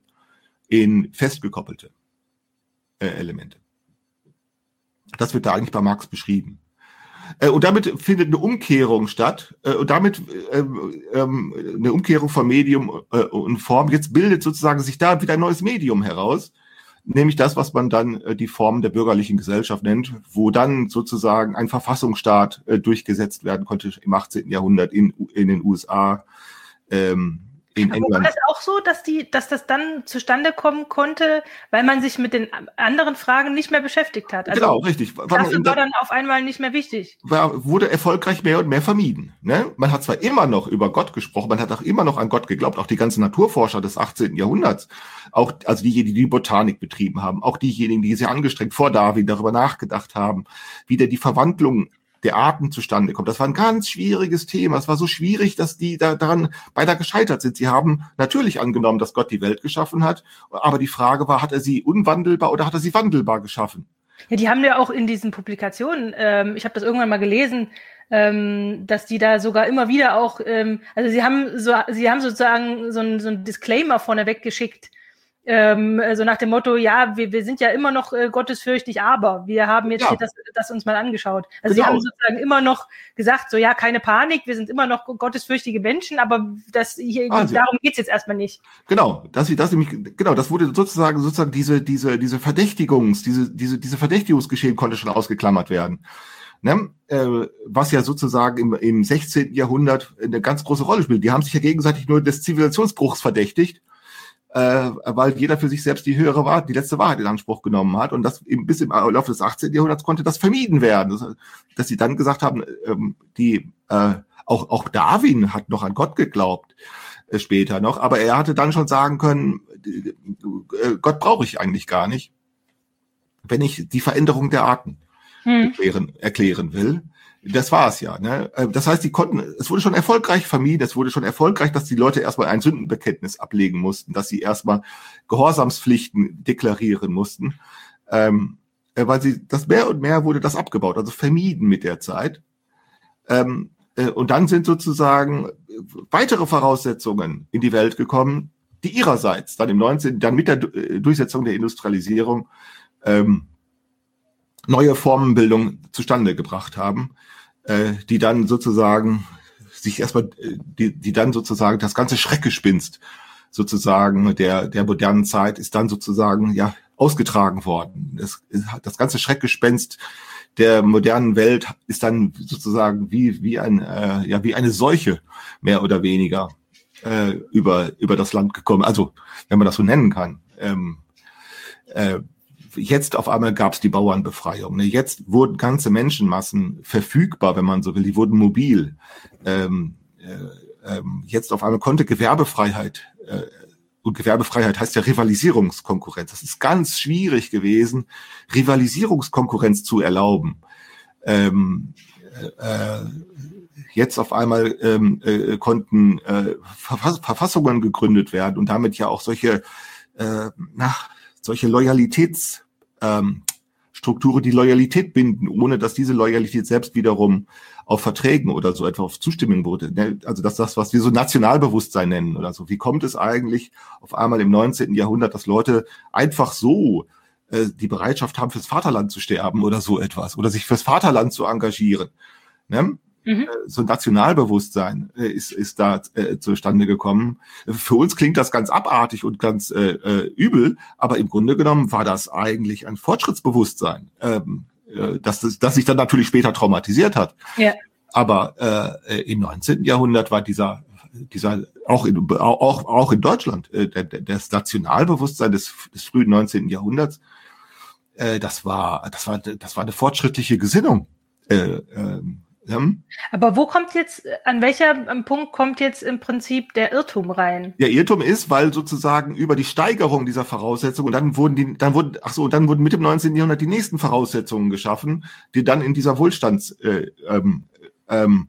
in festgekoppelte äh, Elemente. Das wird da eigentlich bei Marx beschrieben. Und damit findet eine Umkehrung statt äh, und damit ähm, ähm, eine Umkehrung von Medium äh, und Form. Jetzt bildet sozusagen sich da wieder ein neues Medium heraus, nämlich das, was man dann äh, die Form der bürgerlichen Gesellschaft nennt, wo dann sozusagen ein Verfassungsstaat äh, durchgesetzt werden konnte im achtzehnten Jahrhundert in, in den U S A, ähm, in Aber England. war das auch so, dass die, dass das dann zustande kommen konnte, weil man sich mit den anderen Fragen nicht mehr beschäftigt hat? Also genau, richtig. Das war dann auf einmal nicht mehr wichtig. War, wurde erfolgreich mehr und mehr vermieden. Ne? Man hat zwar immer noch über Gott gesprochen, man hat auch immer noch an Gott geglaubt, auch die ganzen Naturforscher des achtzehnten Jahrhunderts, auch also diejenigen, die die Botanik betrieben haben, auch diejenigen, die sehr angestrengt vor Darwin darüber nachgedacht haben, wie der die Verwandlung der Arten zustande kommt. Das war ein ganz schwieriges Thema. Es war so schwierig, dass die da daran beinahe gescheitert sind. Sie haben natürlich angenommen, dass Gott die Welt geschaffen hat, aber die Frage war, hat er sie unwandelbar oder hat er sie wandelbar geschaffen? Ja, die haben ja auch in diesen Publikationen, ähm, ich habe das irgendwann mal gelesen, ähm, dass die da sogar immer wieder auch, ähm, also sie haben so, sie haben sozusagen so ein, so ein Disclaimer vorneweg geschickt, Ähm, so nach dem Motto, ja, wir, wir sind ja immer noch äh, gottesfürchtig, aber wir haben jetzt Ja. hier das, das uns mal angeschaut. Also Genau. sie haben sozusagen immer noch gesagt, so ja, keine Panik, wir sind immer noch gottesfürchtige Menschen, aber das hier, Also. darum geht's jetzt erstmal nicht. Genau, dass sie das nämlich, genau, das wurde sozusagen, sozusagen diese, diese, diese Verdächtigungs, diese, diese, diese Verdächtigungsgeschehen konnte schon ausgeklammert werden. Ne? Äh, was ja sozusagen im, im sechzehnten Jahrhundert eine ganz große Rolle spielt. Die haben sich ja gegenseitig nur des Zivilisationsbruchs verdächtigt, äh, weil jeder für sich selbst die höhere Wahrheit, die letzte Wahrheit in Anspruch genommen hat. Und das eben bis im Laufe des achtzehnten Jahrhunderts konnte das vermieden werden. Das, dass sie dann gesagt haben, ähm, die, äh, auch, auch Darwin hat noch an Gott geglaubt, äh, später noch, aber er hatte dann schon sagen können, äh, Gott brauche ich eigentlich gar nicht, wenn ich die Veränderung der Arten hm. erklären, erklären will. Das war es ja. Ne? Das heißt, die konnten, es wurde schon erfolgreich vermieden, es wurde schon erfolgreich, dass die Leute erstmal ein Sündenbekenntnis ablegen mussten, dass sie erstmal Gehorsamspflichten deklarieren mussten, ähm, weil sie, das mehr und mehr wurde das abgebaut, also vermieden mit der Zeit. Ähm, äh, und dann sind sozusagen weitere Voraussetzungen in die Welt gekommen, die ihrerseits dann im neunzehnten dann mit der Durchsetzung der Industrialisierung ähm, neue Formenbildung zustande gebracht haben, äh, die dann sozusagen sich erstmal, die, die dann sozusagen das ganze Schreckgespinst sozusagen der der modernen Zeit ist dann sozusagen ja ausgetragen worden. Das, das ganze Schreckgespenst der modernen Welt ist dann sozusagen wie wie ein äh, ja wie eine Seuche mehr oder weniger äh, über über das Land gekommen. Also wenn man das so nennen kann. Ähm, äh, Jetzt auf einmal gab es die Bauernbefreiung. Jetzt wurden ganze Menschenmassen verfügbar, wenn man so will. Die wurden mobil. Ähm, äh, ähm, jetzt auf einmal konnte Gewerbefreiheit, äh, und Gewerbefreiheit heißt ja Rivalisierungskonkurrenz. Das ist ganz schwierig gewesen, Rivalisierungskonkurrenz zu erlauben. Ähm, äh, jetzt auf einmal ähm, äh, konnten äh, Verfass- Verfassungen gegründet werden und damit ja auch solche, äh, na, solche Loyalitätsstrukturen, ähm, die Loyalität binden, ohne dass diese Loyalität selbst wiederum auf Verträgen oder so etwa auf Zustimmung wurde. Also das ist das, was wir so Nationalbewusstsein nennen oder so. Wie kommt es eigentlich auf einmal im neunzehnten Jahrhundert, dass Leute einfach so äh, die Bereitschaft haben, fürs Vaterland zu sterben oder so etwas oder sich fürs Vaterland zu engagieren? Ne? Mhm. So ein Nationalbewusstsein äh, ist, ist da äh, zustande gekommen. Für uns klingt das ganz abartig und ganz äh, äh, übel, aber im Grunde genommen war das eigentlich ein Fortschrittsbewusstsein, ähm, äh, das, das sich dann natürlich später traumatisiert hat. Ja. Aber äh, im neunzehnten Jahrhundert war dieser, dieser auch in, auch, auch in Deutschland, äh, der, das Nationalbewusstsein des, des frühen neunzehnten Jahrhunderts, äh, das war, das war, das war eine fortschrittliche Gesinnung. Äh, äh, Ja. Aber wo kommt jetzt, an welcher Punkt kommt jetzt im Prinzip der Irrtum rein? Der Irrtum ist, weil sozusagen über die Steigerung dieser Voraussetzungen und dann wurden die, dann wurden, ach so, und dann wurden mit dem neunzehnten Jahrhundert die nächsten Voraussetzungen geschaffen, die dann in dieser Wohlstands, äh, ähm, ähm,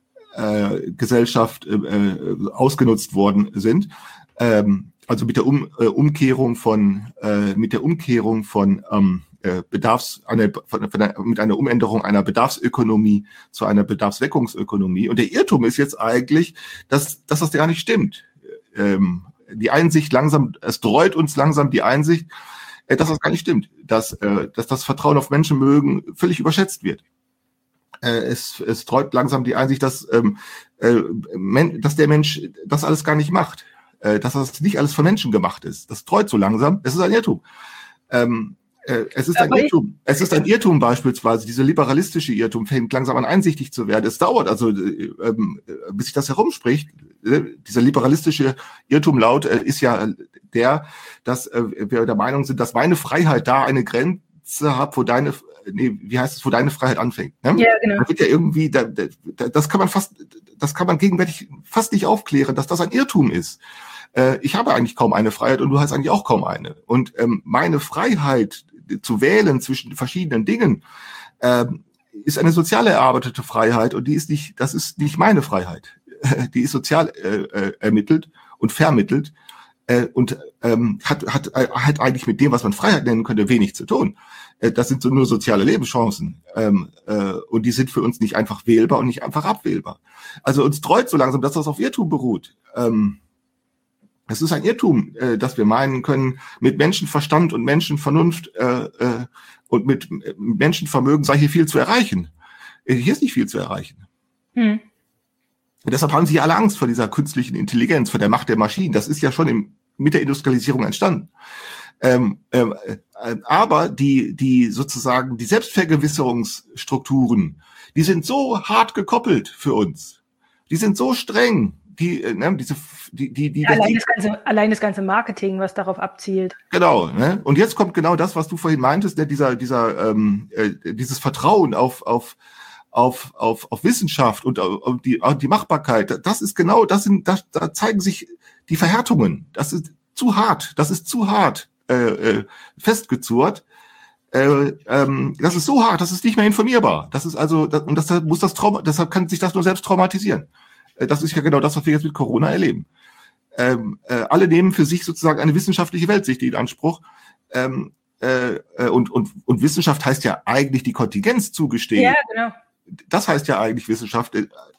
äh, Gesellschaft äh, ausgenutzt worden sind. Ähm, also mit der um, äh, Umkehrung von, äh, mit der Umkehrung von ähm, Bedarfs, eine, von, von einer, mit einer Umänderung einer Bedarfsökonomie zu einer Bedarfsweckungsökonomie. Und der Irrtum ist jetzt eigentlich, dass, dass das gar nicht stimmt. Ähm, die Einsicht langsam, es dreut uns langsam die Einsicht, äh, dass das gar nicht stimmt, dass, äh, dass das Vertrauen auf Menschenmögen völlig überschätzt wird. Äh, es, es dreut langsam die Einsicht, dass, ähm, äh, men, dass der Mensch das alles gar nicht macht, äh, dass das nicht alles von Menschen gemacht ist. Das dreut so langsam. Es ist ein Irrtum. Ähm, Es ist ein Irrtum. Es ist ein Irrtum beispielsweise. Diese liberalistische Irrtum fängt langsam an einsichtig zu werden. Es dauert also, ähm, bis sich das herumspricht. Dieser liberalistische Irrtum laut äh, ist ja der, dass äh, wir der Meinung sind, dass meine Freiheit da eine Grenze hat, wo deine, nee, wie heißt es, wo deine Freiheit anfängt. Ne? Ja, genau. Da wird ja irgendwie, da, da, das kann man fast, das kann man gegenwärtig fast nicht aufklären, dass das ein Irrtum ist. Äh, ich habe eigentlich kaum eine Freiheit und du hast eigentlich auch kaum eine. Und ähm, meine Freiheit zu wählen zwischen verschiedenen Dingen, ähm, ist eine sozial erarbeitete Freiheit und die ist nicht, das ist nicht meine Freiheit. Die ist sozial äh, ermittelt und vermittelt äh, und ähm, hat, hat, hat eigentlich mit dem, was man Freiheit nennen könnte, wenig zu tun. Äh, das sind so nur soziale Lebenschancen ähm, äh, und die sind für uns nicht einfach wählbar und nicht einfach abwählbar. Also uns dreut so langsam, dass das auf Irrtum beruht. Ähm, Es ist ein Irrtum, äh, dass wir meinen können, mit Menschenverstand und Menschenvernunft äh, äh, und mit, mit Menschenvermögen sei hier viel zu erreichen. Äh, hier ist nicht viel zu erreichen. Hm. Und deshalb haben sie alle Angst vor dieser künstlichen Intelligenz, vor der Macht der Maschinen. Das ist ja schon im, mit der Industrialisierung entstanden. Ähm, ähm, äh, aber die, die sozusagen die Selbstvergewisserungsstrukturen, die sind so hart gekoppelt für uns. Die sind so streng. Die, ne, diese, die, die, die, allein, die, das ganze, allein das ganze Marketing, was darauf abzielt. Genau. Ne? Und jetzt kommt genau das, was du vorhin meintest, ne, dieser, dieser, ähm, äh, dieses Vertrauen auf, auf, auf, auf, auf Wissenschaft und auf die, auf die Machbarkeit. Das ist genau, das sind, das, da zeigen sich die Verhärtungen. Das ist zu hart. Das ist zu hart äh, äh, festgezurrt. Äh, ähm, das ist so hart, das ist nicht mehr informierbar. Das ist also, das, und deshalb muss das Trauma, deshalb kann sich das nur selbst traumatisieren. Das ist ja genau das, was wir jetzt mit Corona erleben. Ähm, äh, alle nehmen für sich sozusagen eine wissenschaftliche Weltsicht in Anspruch. Ähm, äh, und, und, und Wissenschaft heißt ja eigentlich die Kontingenz zugestehen. Ja, genau. Das heißt ja eigentlich Wissenschaft.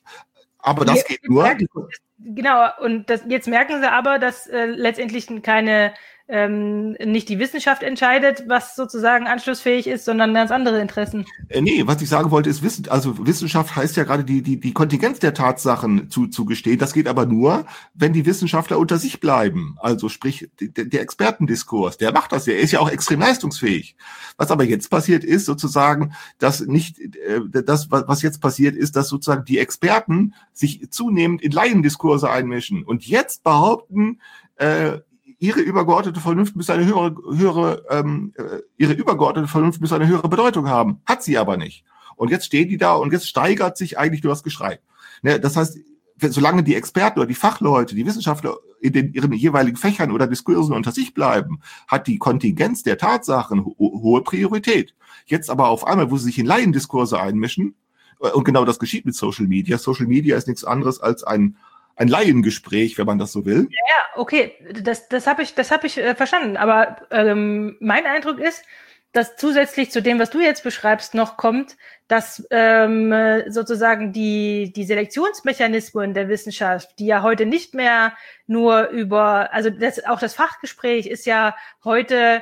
Aber das ja, geht nur. Merken, genau, und das, jetzt merken sie aber, dass äh, letztendlich keine ähm, nicht die Wissenschaft entscheidet, was sozusagen anschlussfähig ist, sondern ganz andere Interessen. Äh, nee, was ich sagen wollte, ist Wissen, also Wissenschaft heißt ja gerade die, die, die Kontingenz der Tatsachen zu, zu gestehen. Das geht aber nur, wenn die Wissenschaftler unter sich bleiben. Also sprich, der, der Expertendiskurs, der macht das ja, er ist ja auch extrem leistungsfähig. Was aber jetzt passiert ist, sozusagen, dass nicht, äh, das, was jetzt passiert ist, dass sozusagen die Experten sich zunehmend in Laiendiskurse einmischen und jetzt behaupten, äh, ihre übergeordnete Vernunft müsste eine höhere, höhere, ähm, ihre übergeordnete Vernunft müsste eine höhere Bedeutung haben. Hat sie aber nicht. Und jetzt stehen die da und jetzt steigert sich eigentlich nur das Geschrei. Ne, das heißt, solange die Experten oder die Fachleute, die Wissenschaftler in den, ihren jeweiligen Fächern oder Diskursen unter sich bleiben, hat die Kontingenz der Tatsachen ho- hohe Priorität. Jetzt aber auf einmal, wo sie sich in Laiendiskurse einmischen, und genau das geschieht mit Social Media. Social Media ist nichts anderes als ein ein Laiengespräch, wenn man das so will. Ja, ja, okay, das, das habe ich, das habe ich äh, verstanden. Aber ähm, mein Eindruck ist, dass zusätzlich zu dem, was du jetzt beschreibst, noch kommt, dass ähm, sozusagen die die Selektionsmechanismen der Wissenschaft, die ja heute nicht mehr nur über, also das, auch das Fachgespräch ist ja heute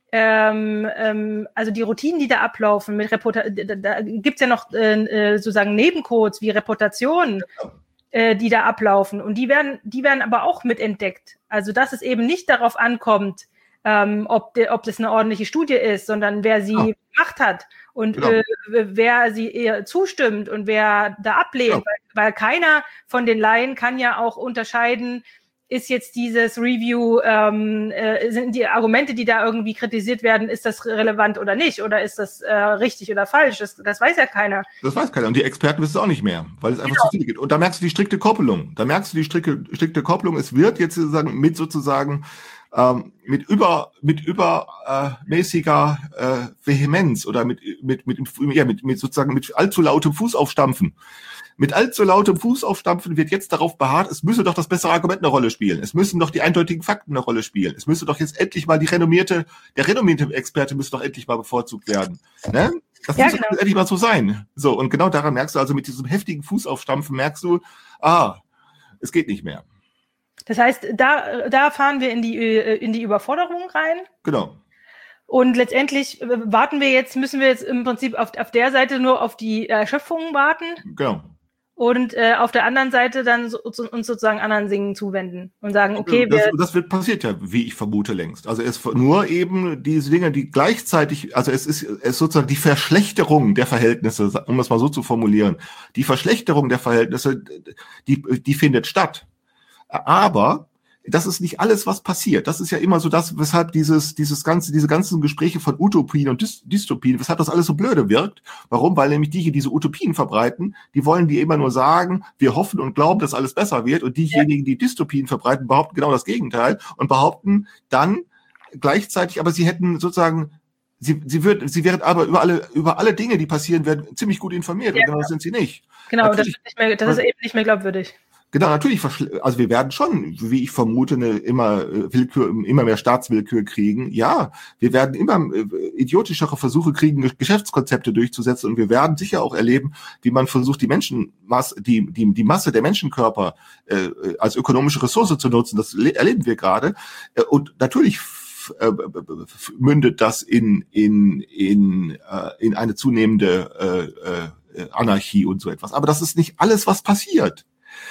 Ähm, ähm, also die Routinen, die da ablaufen mit Reputa- da, da gibt's ja noch äh, sozusagen Nebencodes wie Reputationen, äh, die da ablaufen und die werden, die werden aber auch mitentdeckt. Also dass es eben nicht darauf ankommt, ähm, ob, de, ob das eine ordentliche Studie ist, sondern wer sie ja. gemacht hat und genau. äh, wer sie eher zustimmt und wer da ablehnt, ja. weil, weil keiner von den Laien kann ja auch unterscheiden, ist jetzt dieses Review, ähm, äh, sind die Argumente, die da irgendwie kritisiert werden, ist das relevant oder nicht? Oder ist das äh, richtig oder falsch? Das, das weiß ja keiner. Das weiß keiner. Und die Experten wissen es auch nicht mehr, weil es einfach genau. zu viel geht. Und da merkst du die strikte Koppelung. Da merkst du die strikte, strikte Kopplung. Es wird jetzt sozusagen mit sozusagen ähm, mit über mit übermäßiger äh, Vehemenz oder mit mit mit ja mit mit sozusagen mit allzu lautem Fußaufstampfen. Mit allzu lautem Fußaufstampfen wird jetzt darauf beharrt, es müsse doch das bessere Argument eine Rolle spielen. Es müssen doch die eindeutigen Fakten eine Rolle spielen. Es müsse doch jetzt endlich mal die renommierte, der renommierte Experte müsste doch endlich mal bevorzugt werden. Ne? Das ja, muss genau. endlich mal so sein. So, und genau daran merkst du also mit diesem heftigen Fußaufstampfen merkst du, ah, es geht nicht mehr. Das heißt, da, da fahren wir in die, in die Überforderung rein. Genau. Und letztendlich warten wir jetzt, müssen wir jetzt im Prinzip auf, auf der Seite nur auf die Erschöpfung warten. Genau. Und äh, auf der anderen Seite dann so, uns sozusagen anderen Singen zuwenden und sagen, okay, das, wir... Das wird passiert ja, wie ich vermute, längst. Also es nur eben diese Dinge, die gleichzeitig, also es ist, es ist sozusagen die Verschlechterung der Verhältnisse, um das mal so zu formulieren. Die Verschlechterung der Verhältnisse, die, die findet statt. Aber das ist nicht alles, was passiert. Das ist ja immer so das, weshalb dieses, dieses ganze, diese ganzen Gespräche von Utopien und Dys- Dystopien, weshalb das alles so blöde wirkt. Warum? Weil nämlich die, die diese Utopien verbreiten, die wollen dir immer nur sagen, wir hoffen und glauben, dass alles besser wird. Und diejenigen, die Dystopien verbreiten, behaupten genau das Gegenteil und behaupten dann gleichzeitig, aber sie hätten sozusagen, sie, sie würden, sie wären aber über alle, über alle Dinge, die passieren werden, ziemlich gut informiert. Ja, und genau das sind sie nicht. Genau, das, ist, nicht mehr, das ist eben nicht mehr glaubwürdig. Genau, natürlich, also wir werden schon, wie ich vermute, eine immer Willkür, immer mehr Staatswillkür kriegen. Ja, wir werden immer idiotischere Versuche kriegen, Geschäftskonzepte durchzusetzen, und wir werden sicher auch erleben, wie man versucht, die Menschenmasse, die die die Masse der Menschenkörper äh, als ökonomische Ressource zu nutzen. Das erleben wir gerade. Und natürlich äh, mündet das in in in äh, in eine zunehmende äh, äh, Anarchie und so etwas. Aber das ist nicht alles, was passiert.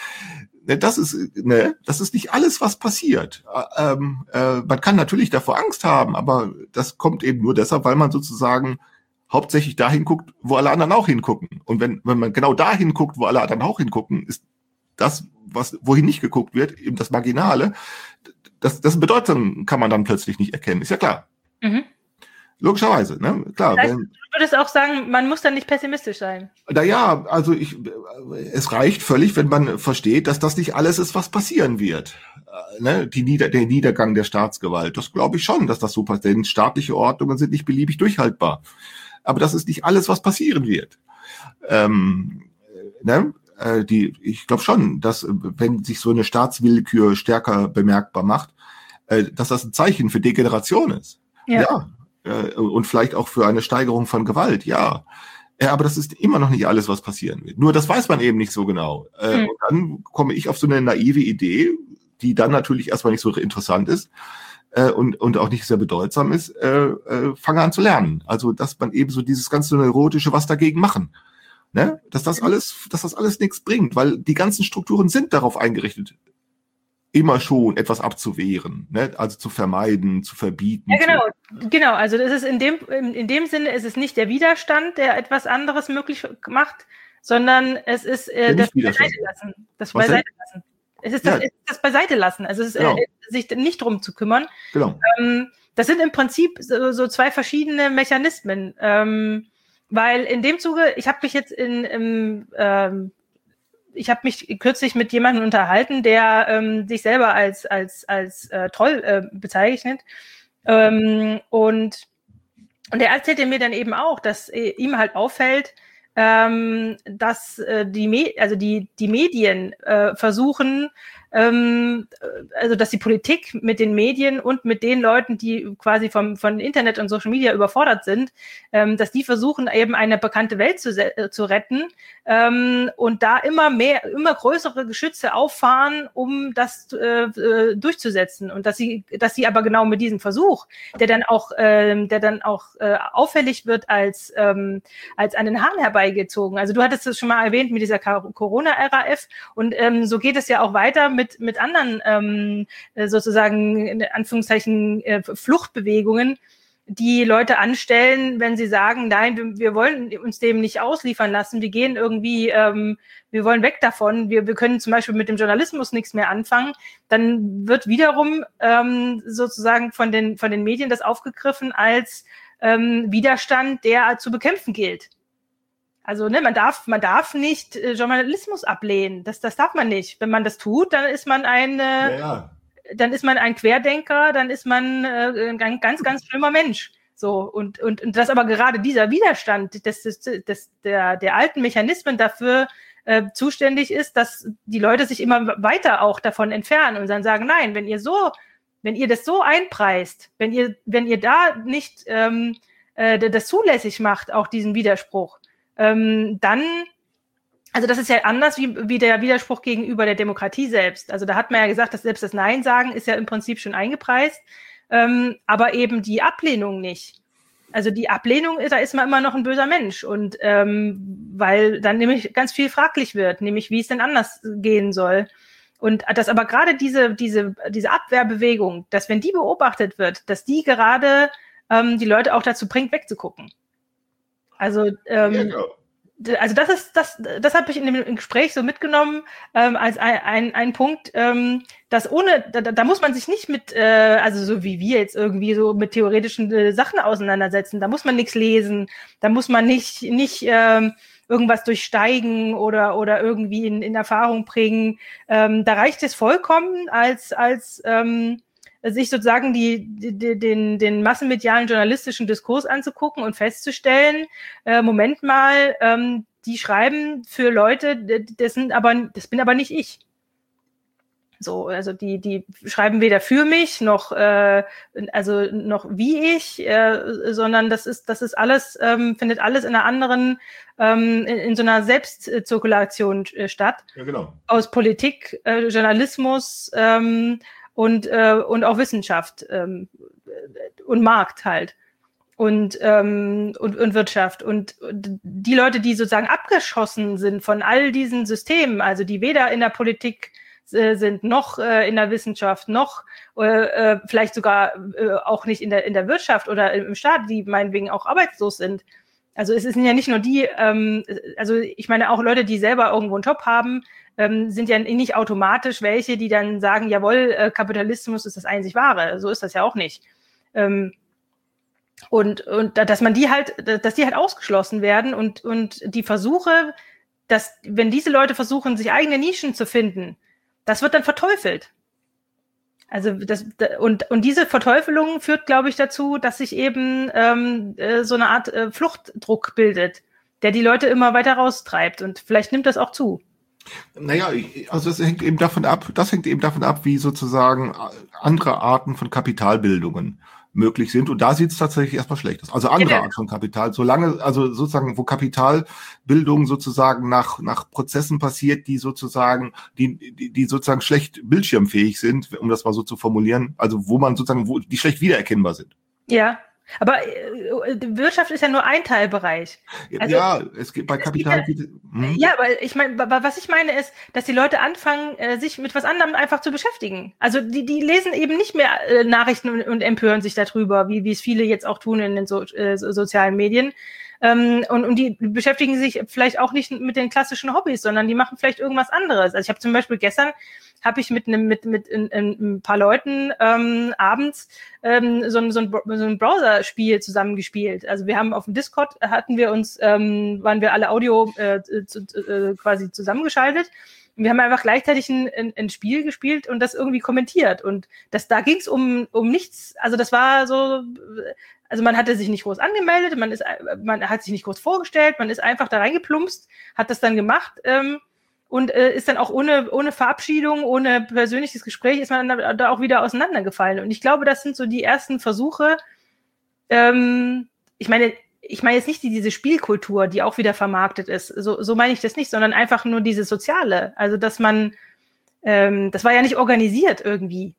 Das ist, ne, das ist nicht alles, was passiert. Ähm, äh, man kann natürlich davor Angst haben, aber das kommt eben nur deshalb, weil man sozusagen hauptsächlich dahin guckt, wo alle anderen auch hingucken. Und wenn, wenn man genau dahin guckt, wo alle anderen auch hingucken, ist das, was, wohin nicht geguckt wird, eben das Marginale, das, das Bedeutung kann man dann plötzlich nicht erkennen. Ist ja klar. Mhm. Logischerweise, ne? Klar. Das heißt, wenn, du würdest auch sagen, man muss dann nicht pessimistisch sein. Naja, also ich, es reicht völlig, wenn man versteht, dass das nicht alles ist, was passieren wird. Äh, ne? Die Nieder, der Niedergang der Staatsgewalt, das glaube ich schon, dass das so passiert. Denn staatliche Ordnungen sind nicht beliebig durchhaltbar. Aber das ist nicht alles, was passieren wird. Ähm, ne? äh, die, ich glaube schon, dass wenn sich so eine Staatswillkür stärker bemerkbar macht, äh, dass das ein Zeichen für Degeneration ist. Ja. ja. Und vielleicht auch für eine Steigerung von Gewalt, ja. Aber das ist immer noch nicht alles, was passieren wird. Nur das weiß man eben nicht so genau. Mhm. Und dann komme ich auf so eine naive Idee, die dann natürlich erstmal nicht so interessant ist und, und auch nicht sehr bedeutsam ist, äh, fange an zu lernen. Also, dass man eben so dieses ganze Neurotische was dagegen machen. Ne? Dass das alles, dass das alles nichts bringt, weil die ganzen Strukturen sind darauf eingerichtet, immer schon etwas abzuwehren, ne? Also zu vermeiden, zu verbieten. Ja, genau, zu genau. Also das ist in dem, in dem Sinne ist es nicht der Widerstand, der etwas anderes möglich macht, sondern es ist äh, das Beiseite lassen. Das Beiseite lassen. Es ist das, ja. es ist das Beiseite lassen. Also es ist genau. äh, sich nicht drum zu kümmern. Genau. Ähm, das sind im Prinzip so, so zwei verschiedene Mechanismen, ähm, weil in dem Zuge, ich habe mich jetzt in im ähm, Ich habe mich kürzlich mit jemandem unterhalten, der ähm, sich selber als als als äh, Troll äh, bezeichnet, ähm, und und er erzählte mir dann eben auch, dass äh, ihm halt auffällt, ähm, dass äh, die Me- also die die Medien äh, versuchen, ähm, also dass die Politik mit den Medien und mit den Leuten, die quasi vom von Internet und Social Media überfordert sind, ähm, dass die versuchen eben eine bekannte Welt zu, äh, zu retten, ähm, und da immer mehr, immer größere Geschütze auffahren, um das äh, durchzusetzen, und dass sie, dass sie aber genau mit diesem Versuch, der dann auch, äh, der dann auch äh, auffällig wird als ähm, als an den Haaren herbeigezogen. Also du hattest es schon mal erwähnt mit dieser Corona-R A F, und ähm, so geht es ja auch weiter mit mit anderen ähm, sozusagen in Anführungszeichen äh, Fluchtbewegungen, die Leute anstellen, wenn sie sagen, nein, wir, wir wollen uns dem nicht ausliefern lassen, wir gehen irgendwie, ähm, wir wollen weg davon, wir, wir können zum Beispiel mit dem Journalismus nichts mehr anfangen, dann wird wiederum ähm, sozusagen von den von den Medien das aufgegriffen als ähm, Widerstand, der zu bekämpfen gilt. Also ne, man darf man darf nicht äh, Journalismus ablehnen, das das darf man nicht. Wenn man das tut, dann ist man ein äh, ja, ja. dann ist man ein Querdenker, dann ist man äh, ein ganz ganz schlimmer Mensch. So und und und das aber gerade dieser Widerstand, des, des, des der der alten Mechanismen dafür äh, zuständig ist, dass die Leute sich immer weiter auch davon entfernen und dann sagen, nein, wenn ihr so wenn ihr das so einpreist, wenn ihr wenn ihr da nicht ähm, äh, das zulässig macht, auch diesen Widerspruch, Ähm, dann, also das ist ja anders wie, wie der Widerspruch gegenüber der Demokratie selbst. Also da hat man ja gesagt, dass selbst das Nein sagen ist ja im Prinzip schon eingepreist, ähm, aber eben die Ablehnung nicht. Also die Ablehnung, da ist man immer noch ein böser Mensch, und ähm, weil dann nämlich ganz viel fraglich wird, nämlich wie es denn anders gehen soll. Und dass aber gerade diese diese diese Abwehrbewegung, dass wenn die beobachtet wird, dass die gerade ähm, die Leute auch dazu bringt, wegzugucken. Also, ähm, ja, also das ist, das, das habe ich in dem Gespräch so mitgenommen, ähm, als ein, ein, ein Punkt, ähm, dass ohne, da, da muss man sich nicht mit, äh, also so wie wir jetzt irgendwie so mit theoretischen äh, Sachen auseinandersetzen, da muss man nichts lesen, da muss man nicht, nicht, ähm, irgendwas durchsteigen oder, oder irgendwie in, in Erfahrung bringen, ähm, da reicht es vollkommen als, als, ähm, sich sozusagen die, die, den, den massenmedialen journalistischen Diskurs anzugucken und festzustellen, äh, Moment mal, ähm, die schreiben für Leute, das sind aber, das bin aber nicht ich. So, also die die schreiben weder für mich noch äh, also noch wie ich, äh, sondern das ist das ist alles ähm, findet alles in einer anderen ähm, in, in so einer Selbstzirkulation äh, statt. Ja, genau. Aus Politik, äh, Journalismus ähm, und äh, und auch Wissenschaft ähm, und Markt halt. Und, ähm, und, und Wirtschaft. Und die Leute, die sozusagen abgeschossen sind von all diesen Systemen, also die weder in der Politik äh, sind, noch äh, in der Wissenschaft, noch äh, vielleicht sogar äh, auch nicht in der, in der Wirtschaft oder im Staat, die meinetwegen auch arbeitslos sind. Also es sind ja nicht nur die, ähm, also ich meine auch Leute, die selber irgendwo einen Job haben, ähm, sind ja nicht automatisch welche, die dann sagen, jawohl, äh, Kapitalismus ist das einzig Wahre. So ist das ja auch nicht. Ähm, Und, und dass man die halt, dass die halt ausgeschlossen werden und, und die Versuche, dass, wenn diese Leute versuchen, sich eigene Nischen zu finden, das wird dann verteufelt. Also das, und, und diese Verteufelung führt, glaube ich, dazu, dass sich eben ähm, so eine Art äh, Fluchtdruck bildet, der die Leute immer weiter raustreibt. Und vielleicht nimmt das auch zu. Naja, also das hängt eben davon ab, das hängt eben davon ab, wie sozusagen andere Arten von Kapitalbildungen möglich sind. Und da sieht es tatsächlich erstmal schlecht aus. Also andere Ja. Art von Kapital. Solange, also sozusagen, wo Kapitalbildung sozusagen nach, nach Prozessen passiert, die sozusagen, die, die, die sozusagen schlecht bildschirmfähig sind, um das mal so zu formulieren. Also wo man sozusagen, wo die schlecht wiedererkennbar sind. Ja. Aber äh, Wirtschaft ist ja nur ein Teilbereich. Also, ja, es geht bei Kapital. Geht ja, hm. ja, aber ich meine, was ich meine ist, dass die Leute anfangen, äh, sich mit was anderem einfach zu beschäftigen. Also die, die lesen eben nicht mehr äh, Nachrichten und, und empören sich darüber, wie, wie es viele jetzt auch tun in den so, äh, so, sozialen Medien. Ähm, und, und die beschäftigen sich vielleicht auch nicht mit den klassischen Hobbys, sondern die machen vielleicht irgendwas anderes. Also ich habe zum Beispiel gestern habe ich mit einem mit mit in, in ein paar Leuten ähm, abends ähm, so ein so ein, so ein Browser-Spiel zusammengespielt. Also wir haben auf dem Discord hatten wir uns ähm, waren wir alle Audio äh, zu, äh, quasi zusammengeschaltet. Und wir haben einfach gleichzeitig ein, ein, ein Spiel gespielt und das irgendwie kommentiert. Und das da ging es um um nichts. Also das war so. Also man hatte sich nicht groß angemeldet, man ist, man hat sich nicht groß vorgestellt, man ist einfach da reingeplumpst, hat das dann gemacht ähm, und äh, ist dann auch ohne ohne Verabschiedung, ohne persönliches Gespräch ist man dann da auch wieder auseinandergefallen. Und ich glaube, das sind so die ersten Versuche. Ähm, ich meine, ich meine jetzt nicht die, diese Spielkultur, die auch wieder vermarktet ist. So, so meine ich das nicht, sondern einfach nur diese soziale. Also dass man, ähm, das war ja nicht organisiert irgendwie.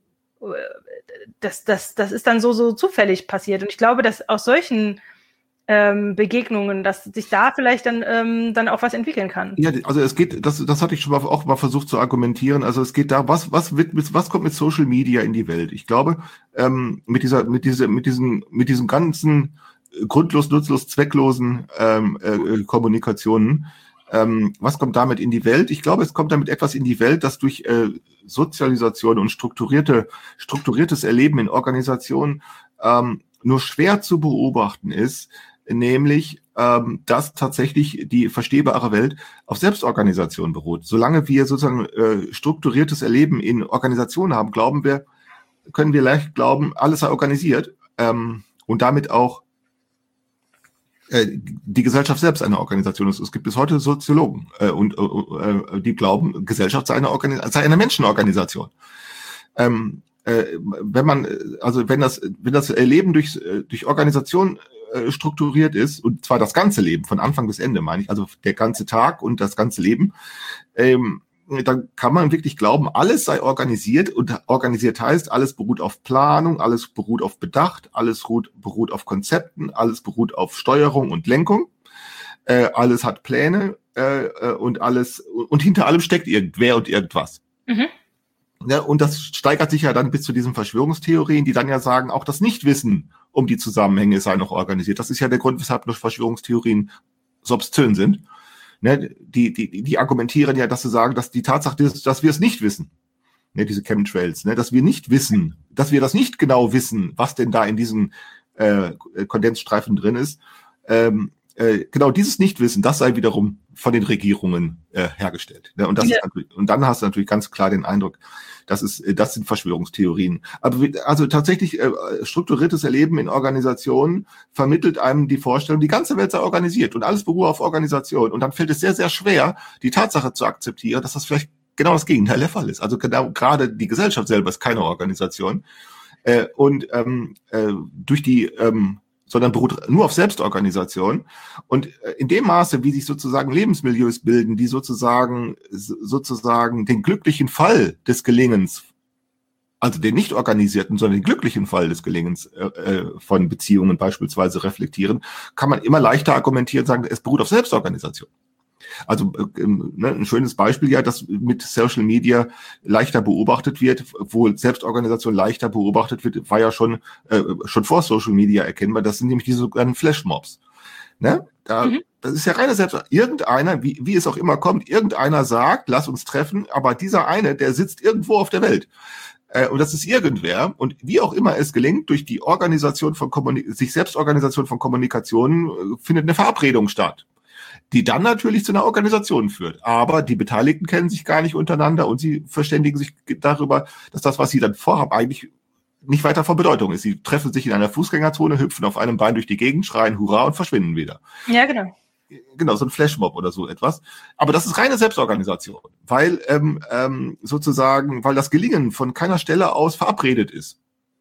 Das, das, das ist dann so, so zufällig passiert. Und ich glaube, dass aus solchen ähm, Begegnungen, dass sich da vielleicht dann, ähm, dann auch was entwickeln kann. Ja, also es geht, das, das hatte ich schon mal auch mal versucht zu argumentieren. Also es geht da, was, was wird, was kommt mit Social Media in die Welt? Ich glaube, ähm, mit dieser, mit dieser, mit diesen, mit diesem ganzen grundlos, nutzlos, zwecklosen ähm, äh, Kommunikationen, ähm, was kommt damit in die Welt? Ich glaube, es kommt damit etwas in die Welt, das durch äh, Sozialisation und strukturierte, strukturiertes Erleben in Organisationen ähm, nur schwer zu beobachten ist, nämlich, ähm, dass tatsächlich die verstehbare Welt auf Selbstorganisation beruht. Solange wir sozusagen äh, strukturiertes Erleben in Organisationen haben, glauben wir, können wir leicht glauben, alles sei organisiert ähm, und damit auch die Gesellschaft selbst eine Organisation ist. Es gibt bis heute Soziologen äh, und äh, die glauben, Gesellschaft sei eine, Organis- sei eine Menschenorganisation. Ähm, äh, wenn man, also wenn das, wenn das Leben durch durch Organisation äh, strukturiert ist und zwar das ganze Leben von Anfang bis Ende, meine ich, also der ganze Tag und das ganze Leben, ähm, dann kann man wirklich glauben, alles sei organisiert und organisiert heißt, alles beruht auf Planung, alles beruht auf Bedacht, alles beruht, beruht auf Konzepten, alles beruht auf Steuerung und Lenkung, äh, alles hat Pläne äh, und alles und hinter allem steckt irgendwer und irgendwas. Mhm. Ja, und das steigert sich ja dann bis zu diesen Verschwörungstheorien, die dann ja sagen, auch das Nichtwissen um die Zusammenhänge sei noch organisiert. Das ist ja der Grund, weshalb nur Verschwörungstheorien so obszön sind. Ne, die, die, die argumentieren ja, dass sie sagen, dass die Tatsache ist, dass wir es nicht wissen, ne, diese Chemtrails, ne, dass wir nicht wissen, dass wir das nicht genau wissen, was denn da in diesen äh, Kondensstreifen drin ist. Ähm, äh, genau dieses Nichtwissen, das sei wiederum von den Regierungen äh, hergestellt. Ne, und, das ja. ist natürlich, und dann hast du natürlich ganz klar den Eindruck, das ist, das sind Verschwörungstheorien. Aber also tatsächlich äh, strukturiertes Erleben in Organisationen vermittelt einem die Vorstellung, die ganze Welt sei organisiert und alles beruhe auf Organisation. Und dann fällt es sehr, sehr schwer, die Tatsache zu akzeptieren, dass das vielleicht genau das Gegenteil der Fall ist. Also genau, gerade die Gesellschaft selber ist keine Organisation. Äh, und ähm, äh, durch die, ähm, sondern beruht nur auf Selbstorganisation. Und äh, in dem Maße, wie sich sozusagen Lebensmilieus bilden, die sozusagen sozusagen den glücklichen Fall des Gelingens, also den nicht organisierten, sondern den glücklichen Fall des Gelingens äh, von Beziehungen beispielsweise reflektieren, kann man immer leichter argumentieren und sagen, es beruht auf Selbstorganisation. Also äh, ne, ein schönes Beispiel ja, das mit Social Media leichter beobachtet wird, wo Selbstorganisation leichter beobachtet wird, war ja schon äh, schon vor Social Media erkennbar. Das sind nämlich diese sogenannten Flashmobs. Ne? Da, mhm. Das ist ja reine Selbst. Irgendeiner, wie, wie es auch immer kommt, irgendeiner sagt, lass uns treffen, aber dieser eine, der sitzt irgendwo auf der Welt. Äh, und das ist irgendwer. Und wie auch immer es gelingt, durch die Organisation von Kommunik- sich Selbstorganisation von Kommunikation äh, findet eine Verabredung statt, die dann natürlich zu einer Organisation führt. Aber die Beteiligten kennen sich gar nicht untereinander und sie verständigen sich darüber, dass das, was sie dann vorhaben, eigentlich nicht weiter von Bedeutung ist. Sie treffen sich in einer Fußgängerzone, hüpfen auf einem Bein durch die Gegend, schreien Hurra und verschwinden wieder. Ja, genau. Genau, so ein Flashmob oder so etwas. Aber das ist reine Selbstorganisation, weil ähm, ähm, sozusagen, weil das Gelingen von keiner Stelle aus verabredet ist.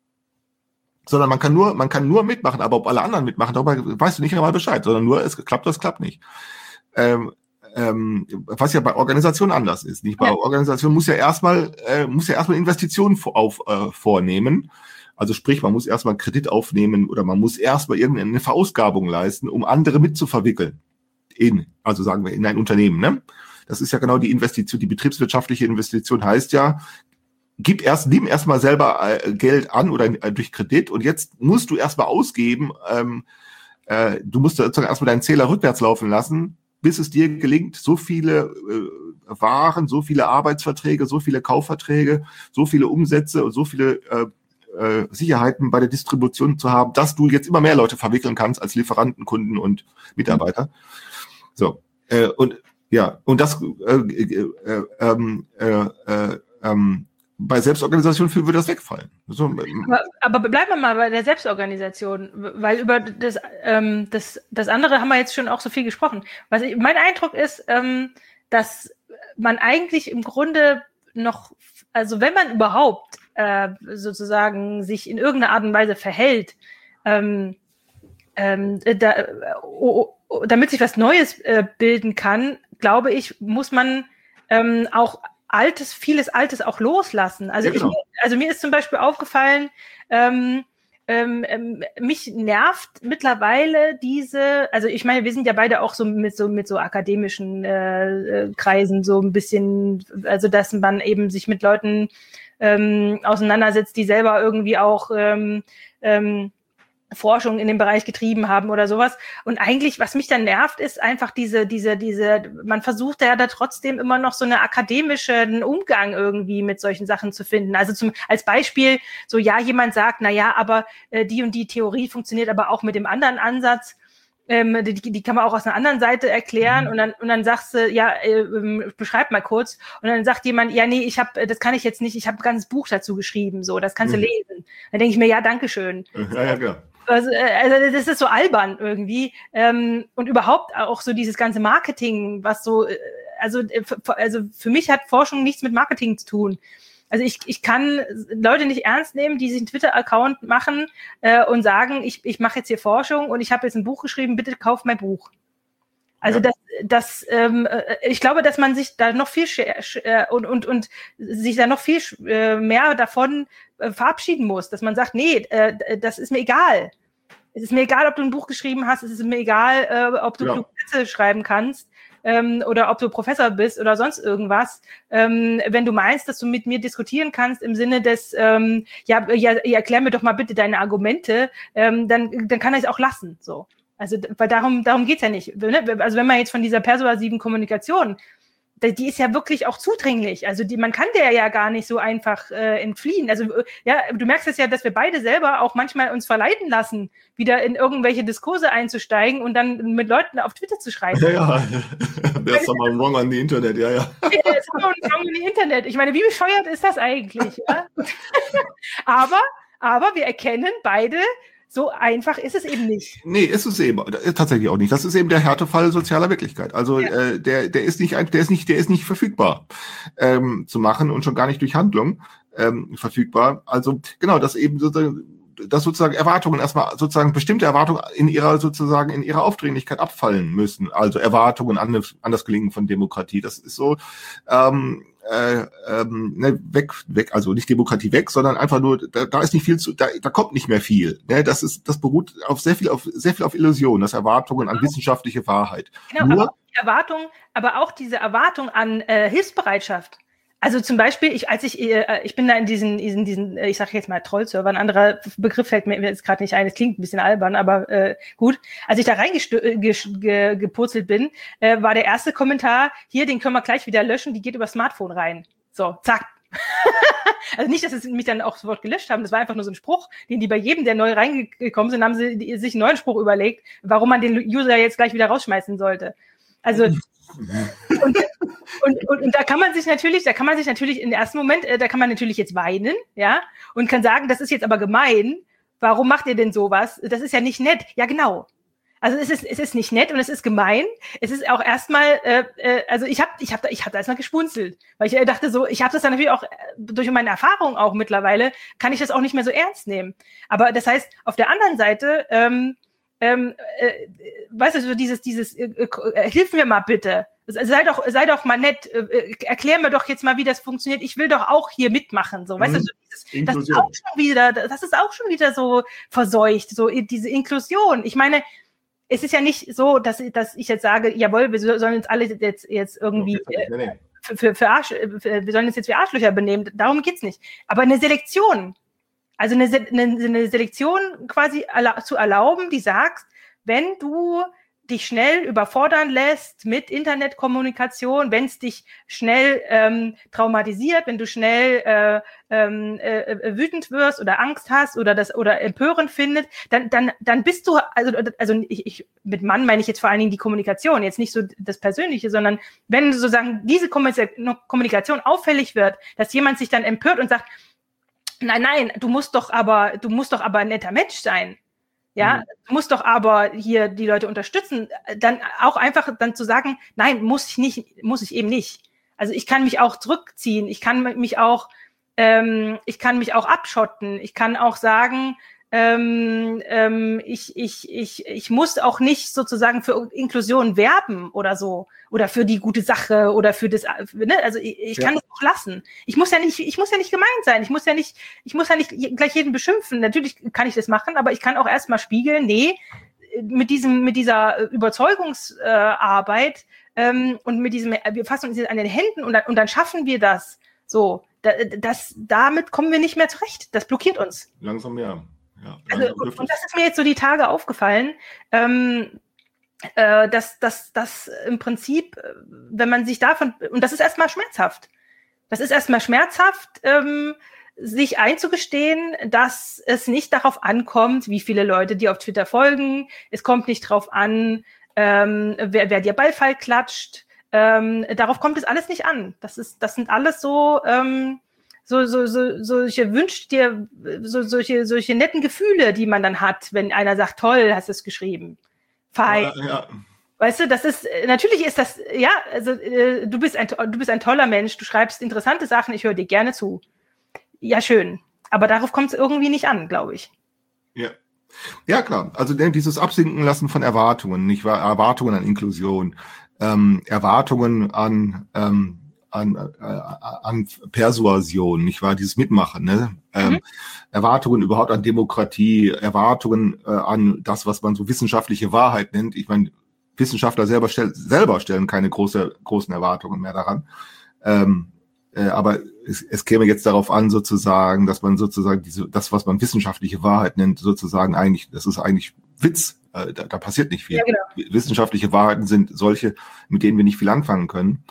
Sondern man kann nur, man kann nur mitmachen, aber ob alle anderen mitmachen, darüber weißt du nicht einmal Bescheid, sondern nur, es klappt oder es klappt nicht. Ähm, ähm, was ja bei Organisationen anders ist. Nicht bei ja. Organisationen muss ja erstmal, äh, muss ja erstmal Investitionen vor, auf, äh, vornehmen. Also sprich, man muss erstmal einen Kredit aufnehmen oder man muss erstmal irgendeine Verausgabung leisten, um andere mitzuverwickeln. In, also sagen wir, in ein Unternehmen, ne? Das ist ja genau die Investition, die betriebswirtschaftliche Investition heißt ja, gib erst, nimm erstmal selber äh, Geld an oder äh, durch Kredit und jetzt musst du erstmal ausgeben, ähm, äh, du musst sozusagen erstmal deinen Zähler rückwärts laufen lassen, bis es dir gelingt, so viele äh, Waren, so viele Arbeitsverträge, so viele Kaufverträge, so viele Umsätze und so viele äh, äh, Sicherheiten bei der Distribution zu haben, dass du jetzt immer mehr Leute verwickeln kannst als Lieferanten, Kunden und Mitarbeiter. So, äh, und ja, und das äh, äh, äh, ähm, äh, äh, ähm, bei Selbstorganisation würde das wegfallen. So, aber, aber bleiben wir mal bei der Selbstorganisation, weil über das, ähm, das, das andere haben wir jetzt schon auch so viel gesprochen. Was ich, mein Eindruck ist, ähm, dass man eigentlich im Grunde noch, also wenn man überhaupt äh, sozusagen sich in irgendeiner Art und Weise verhält, ähm, ähm, da, oh, oh, damit sich was Neues äh, bilden kann, glaube ich, muss man ähm, auch Altes, vieles Altes auch loslassen. Also, ja, genau. ich, also mir ist zum Beispiel aufgefallen, ähm, ähm, ähm, mich nervt mittlerweile diese, also ich meine, wir sind ja beide auch so mit so mit so akademischen äh, äh, Kreisen so ein bisschen, also dass man eben sich mit Leuten ähm, auseinandersetzt, die selber irgendwie auch ähm, ähm, Forschung in dem Bereich getrieben haben oder sowas. Und eigentlich, was mich dann nervt, ist einfach diese, diese, diese, man versucht ja da trotzdem immer noch so eine akademischen Umgang irgendwie mit solchen Sachen zu finden. Also zum, als Beispiel, so ja, jemand sagt, na ja, aber äh, die und die Theorie funktioniert aber auch mit dem anderen Ansatz. Ähm, die, die kann man auch aus einer anderen Seite erklären und dann und dann sagst du, ja, äh, beschreib mal kurz und dann sagt jemand, ja, nee, ich habe, das kann ich jetzt nicht, ich habe ein ganzes Buch dazu geschrieben, so, das kannst mhm. du lesen. Dann denke ich mir, ja, dankeschön. Ja, ja, klar. Also, also das ist so albern irgendwie ähm, und überhaupt auch so dieses ganze Marketing, was so, also, also für mich hat Forschung nichts mit Marketing zu tun. Also ich, ich kann Leute nicht ernst nehmen, die sich einen Twitter-Account machen äh, und sagen, ich, ich mache jetzt hier Forschung und ich habe jetzt ein Buch geschrieben, bitte kauft mein Buch. Also ja. das, das, ähm, ich glaube, dass man sich da noch viel äh, und und und sich da noch viel äh, mehr davon äh, verabschieden muss, dass man sagt, nee, äh, das ist mir egal. Es ist mir egal, ob du ein Buch geschrieben hast, es ist mir egal, äh, ob du ja. Sätze schreiben kannst ähm, oder ob du Professor bist oder sonst irgendwas. Ähm, wenn du meinst, dass du mit mir diskutieren kannst im Sinne des, ähm, ja, ja, ja, erklär mir doch mal bitte deine Argumente, ähm, dann, dann kann er es auch lassen, so. Also, weil darum, darum geht's ja nicht. Also, wenn man jetzt von dieser persuasiven Kommunikation, die ist ja wirklich auch zudringlich. Also, die, man kann der ja gar nicht so einfach äh, entfliehen. Also, ja, du merkst es ja, dass wir beide selber auch manchmal uns verleiten lassen, wieder in irgendwelche Diskurse einzusteigen und dann mit Leuten auf Twitter zu schreiben. Ja, ja. There's someone wrong on the Internet, ja, ja. There's someone wrong on the Internet. Ich meine, wie bescheuert ist das eigentlich? Ja? aber, aber wir erkennen beide so einfach ist es eben nicht. Nee, ist es eben tatsächlich auch nicht. Das ist eben der Härtefall sozialer Wirklichkeit. Also ja. äh, der der ist nicht der ist nicht der ist nicht verfügbar ähm, zu machen und schon gar nicht durch Handlung ähm, verfügbar. Also genau, dass eben sozusagen dass sozusagen Erwartungen erstmal sozusagen bestimmte Erwartungen in ihrer sozusagen in ihrer Aufdringlichkeit abfallen müssen. Also Erwartungen an, das, an das Gelingen von Demokratie. Das ist so ähm, äh, ähm, ne, weg, weg, also nicht Demokratie weg, sondern einfach nur, da, da ist nicht viel zu, da, da kommt nicht mehr viel. Ne? Das ist, das beruht auf sehr viel, auf sehr viel auf Illusion, das Erwartungen an wissenschaftliche Wahrheit. Genau, nur, aber die Erwartung, aber auch diese Erwartung an äh, Hilfsbereitschaft. Also zum Beispiel, ich, als ich, äh, ich bin da in diesen, in diesen, ich sage jetzt mal Trollserver, ein anderer Begriff fällt mir jetzt gerade nicht ein, es klingt ein bisschen albern, aber äh, gut. Als ich da reingepurzelt bin, äh, war der erste Kommentar, hier, den können wir gleich wieder löschen, die geht über Smartphone rein. So, zack. Also nicht, dass sie mich dann auch sofort gelöscht haben, das war einfach nur so ein Spruch, den die bei jedem, der neu reingekommen sind, haben sie die, sich einen neuen Spruch überlegt, warum man den User jetzt gleich wieder rausschmeißen sollte. Also und, und, und, und da kann man sich natürlich, da kann man sich natürlich im ersten Moment, äh, da kann man natürlich jetzt weinen, ja, und kann sagen, das ist jetzt aber gemein. Warum macht ihr denn sowas? Das ist ja nicht nett. Ja, genau. Also es ist, es ist nicht nett und es ist gemein. Es ist auch erstmal, äh, äh, also ich habe, ich habe, ich habe da erstmal gespunzelt, weil ich äh, dachte so, ich habe das dann natürlich auch äh, durch meine Erfahrung auch mittlerweile kann ich das auch nicht mehr so ernst nehmen. Aber das heißt, auf der anderen Seite ähm, Ähm, äh, weißt du, so dieses, dieses, äh, äh, hilf mir mal bitte. Sei doch, sei doch mal nett, äh, erklär mir doch jetzt mal, wie das funktioniert. Ich will doch auch hier mitmachen, so, weißt mhm. du, so dieses, das ist auch schon wieder, das ist auch schon wieder so verseucht, so diese Inklusion. Ich meine, es ist ja nicht so, dass, dass ich jetzt sage, jawohl, wir sollen uns alle jetzt, jetzt irgendwie, äh, für, für, für Arsch, für, wir sollen uns jetzt wie Arschlöcher benehmen. Darum geht's nicht. Aber eine Selektion, Also eine, eine, eine Selektion quasi erla- zu erlauben, die sagt, wenn du dich schnell überfordern lässt mit Internetkommunikation, wenn es dich schnell ähm, traumatisiert, wenn du schnell äh, äh, wütend wirst oder Angst hast oder das oder empörend findet, dann dann dann bist du also also ich, ich mit Mann meine ich jetzt vor allen Dingen die Kommunikation, jetzt nicht so das Persönliche, sondern wenn sozusagen diese Kommunikation auffällig wird, dass jemand sich dann empört und sagt, Nein, nein, du musst doch aber, du musst doch aber ein netter Mensch sein. Ja, mhm. Du musst doch aber hier die Leute unterstützen. Dann auch einfach dann zu sagen, nein, muss ich nicht, muss ich eben nicht. Also ich kann mich auch zurückziehen. Ich kann mich auch, ähm, ich kann mich auch abschotten. Ich kann auch sagen, ähm, ähm, ich, ich, ich, ich muss auch nicht sozusagen für Inklusion werben oder so oder für die gute Sache oder für das, ne? Also ich, ich kann ja. das auch lassen. Ich muss ja nicht, ich muss ja nicht gemein sein. Ich muss ja nicht, ich muss ja nicht gleich jeden beschimpfen. Natürlich kann ich das machen, aber ich kann auch erstmal spiegeln, nee, mit diesem, mit dieser Überzeugungsarbeit äh, ähm, und mit diesem, wir fassen uns an den Händen und dann, und dann schaffen wir das. So, da, das, damit kommen wir nicht mehr zurecht. Das blockiert uns. Langsam ja. Ja, also, und, und das ist mir jetzt so die Tage aufgefallen, ähm, äh, dass, dass, dass im Prinzip, wenn man sich davon, und das ist erstmal schmerzhaft, das ist erstmal schmerzhaft, ähm, sich einzugestehen, dass es nicht darauf ankommt, wie viele Leute dir auf Twitter folgen, es kommt nicht drauf an, ähm, wer, wer dir Beifall klatscht, ähm, darauf kommt es alles nicht an. Das ist, das sind alles so, ähm, So, so, so, solche Wünsche dir, so, solche, solche netten Gefühle, die man dann hat, wenn einer sagt, toll, hast du es geschrieben. Fein. Ja, ja. Weißt du, das ist, natürlich ist das, ja, also, äh, du bist ein, du bist ein toller Mensch, du schreibst interessante Sachen, ich höre dir gerne zu. Ja, schön. Aber darauf kommt es irgendwie nicht an, glaube ich. Ja. Ja, klar. Also, dieses Absinken lassen von Erwartungen, nicht wahr? Erwartungen an Inklusion, ähm, Erwartungen an, ähm, An, äh, an Persuasion, nicht wahr? Dieses Mitmachen, ne? Ähm, mhm. Erwartungen überhaupt an Demokratie, Erwartungen äh, an das, was man so wissenschaftliche Wahrheit nennt. Ich meine, Wissenschaftler selber, stell, selber stellen keine große, großen Erwartungen mehr daran. Ähm, äh, aber es, es käme jetzt darauf an, sozusagen, dass man sozusagen diese, das, was man wissenschaftliche Wahrheit nennt, sozusagen eigentlich, das ist eigentlich Witz. Äh, da, da passiert nicht viel. Ja, genau. Wissenschaftliche Wahrheiten sind solche, mit denen wir nicht viel anfangen können.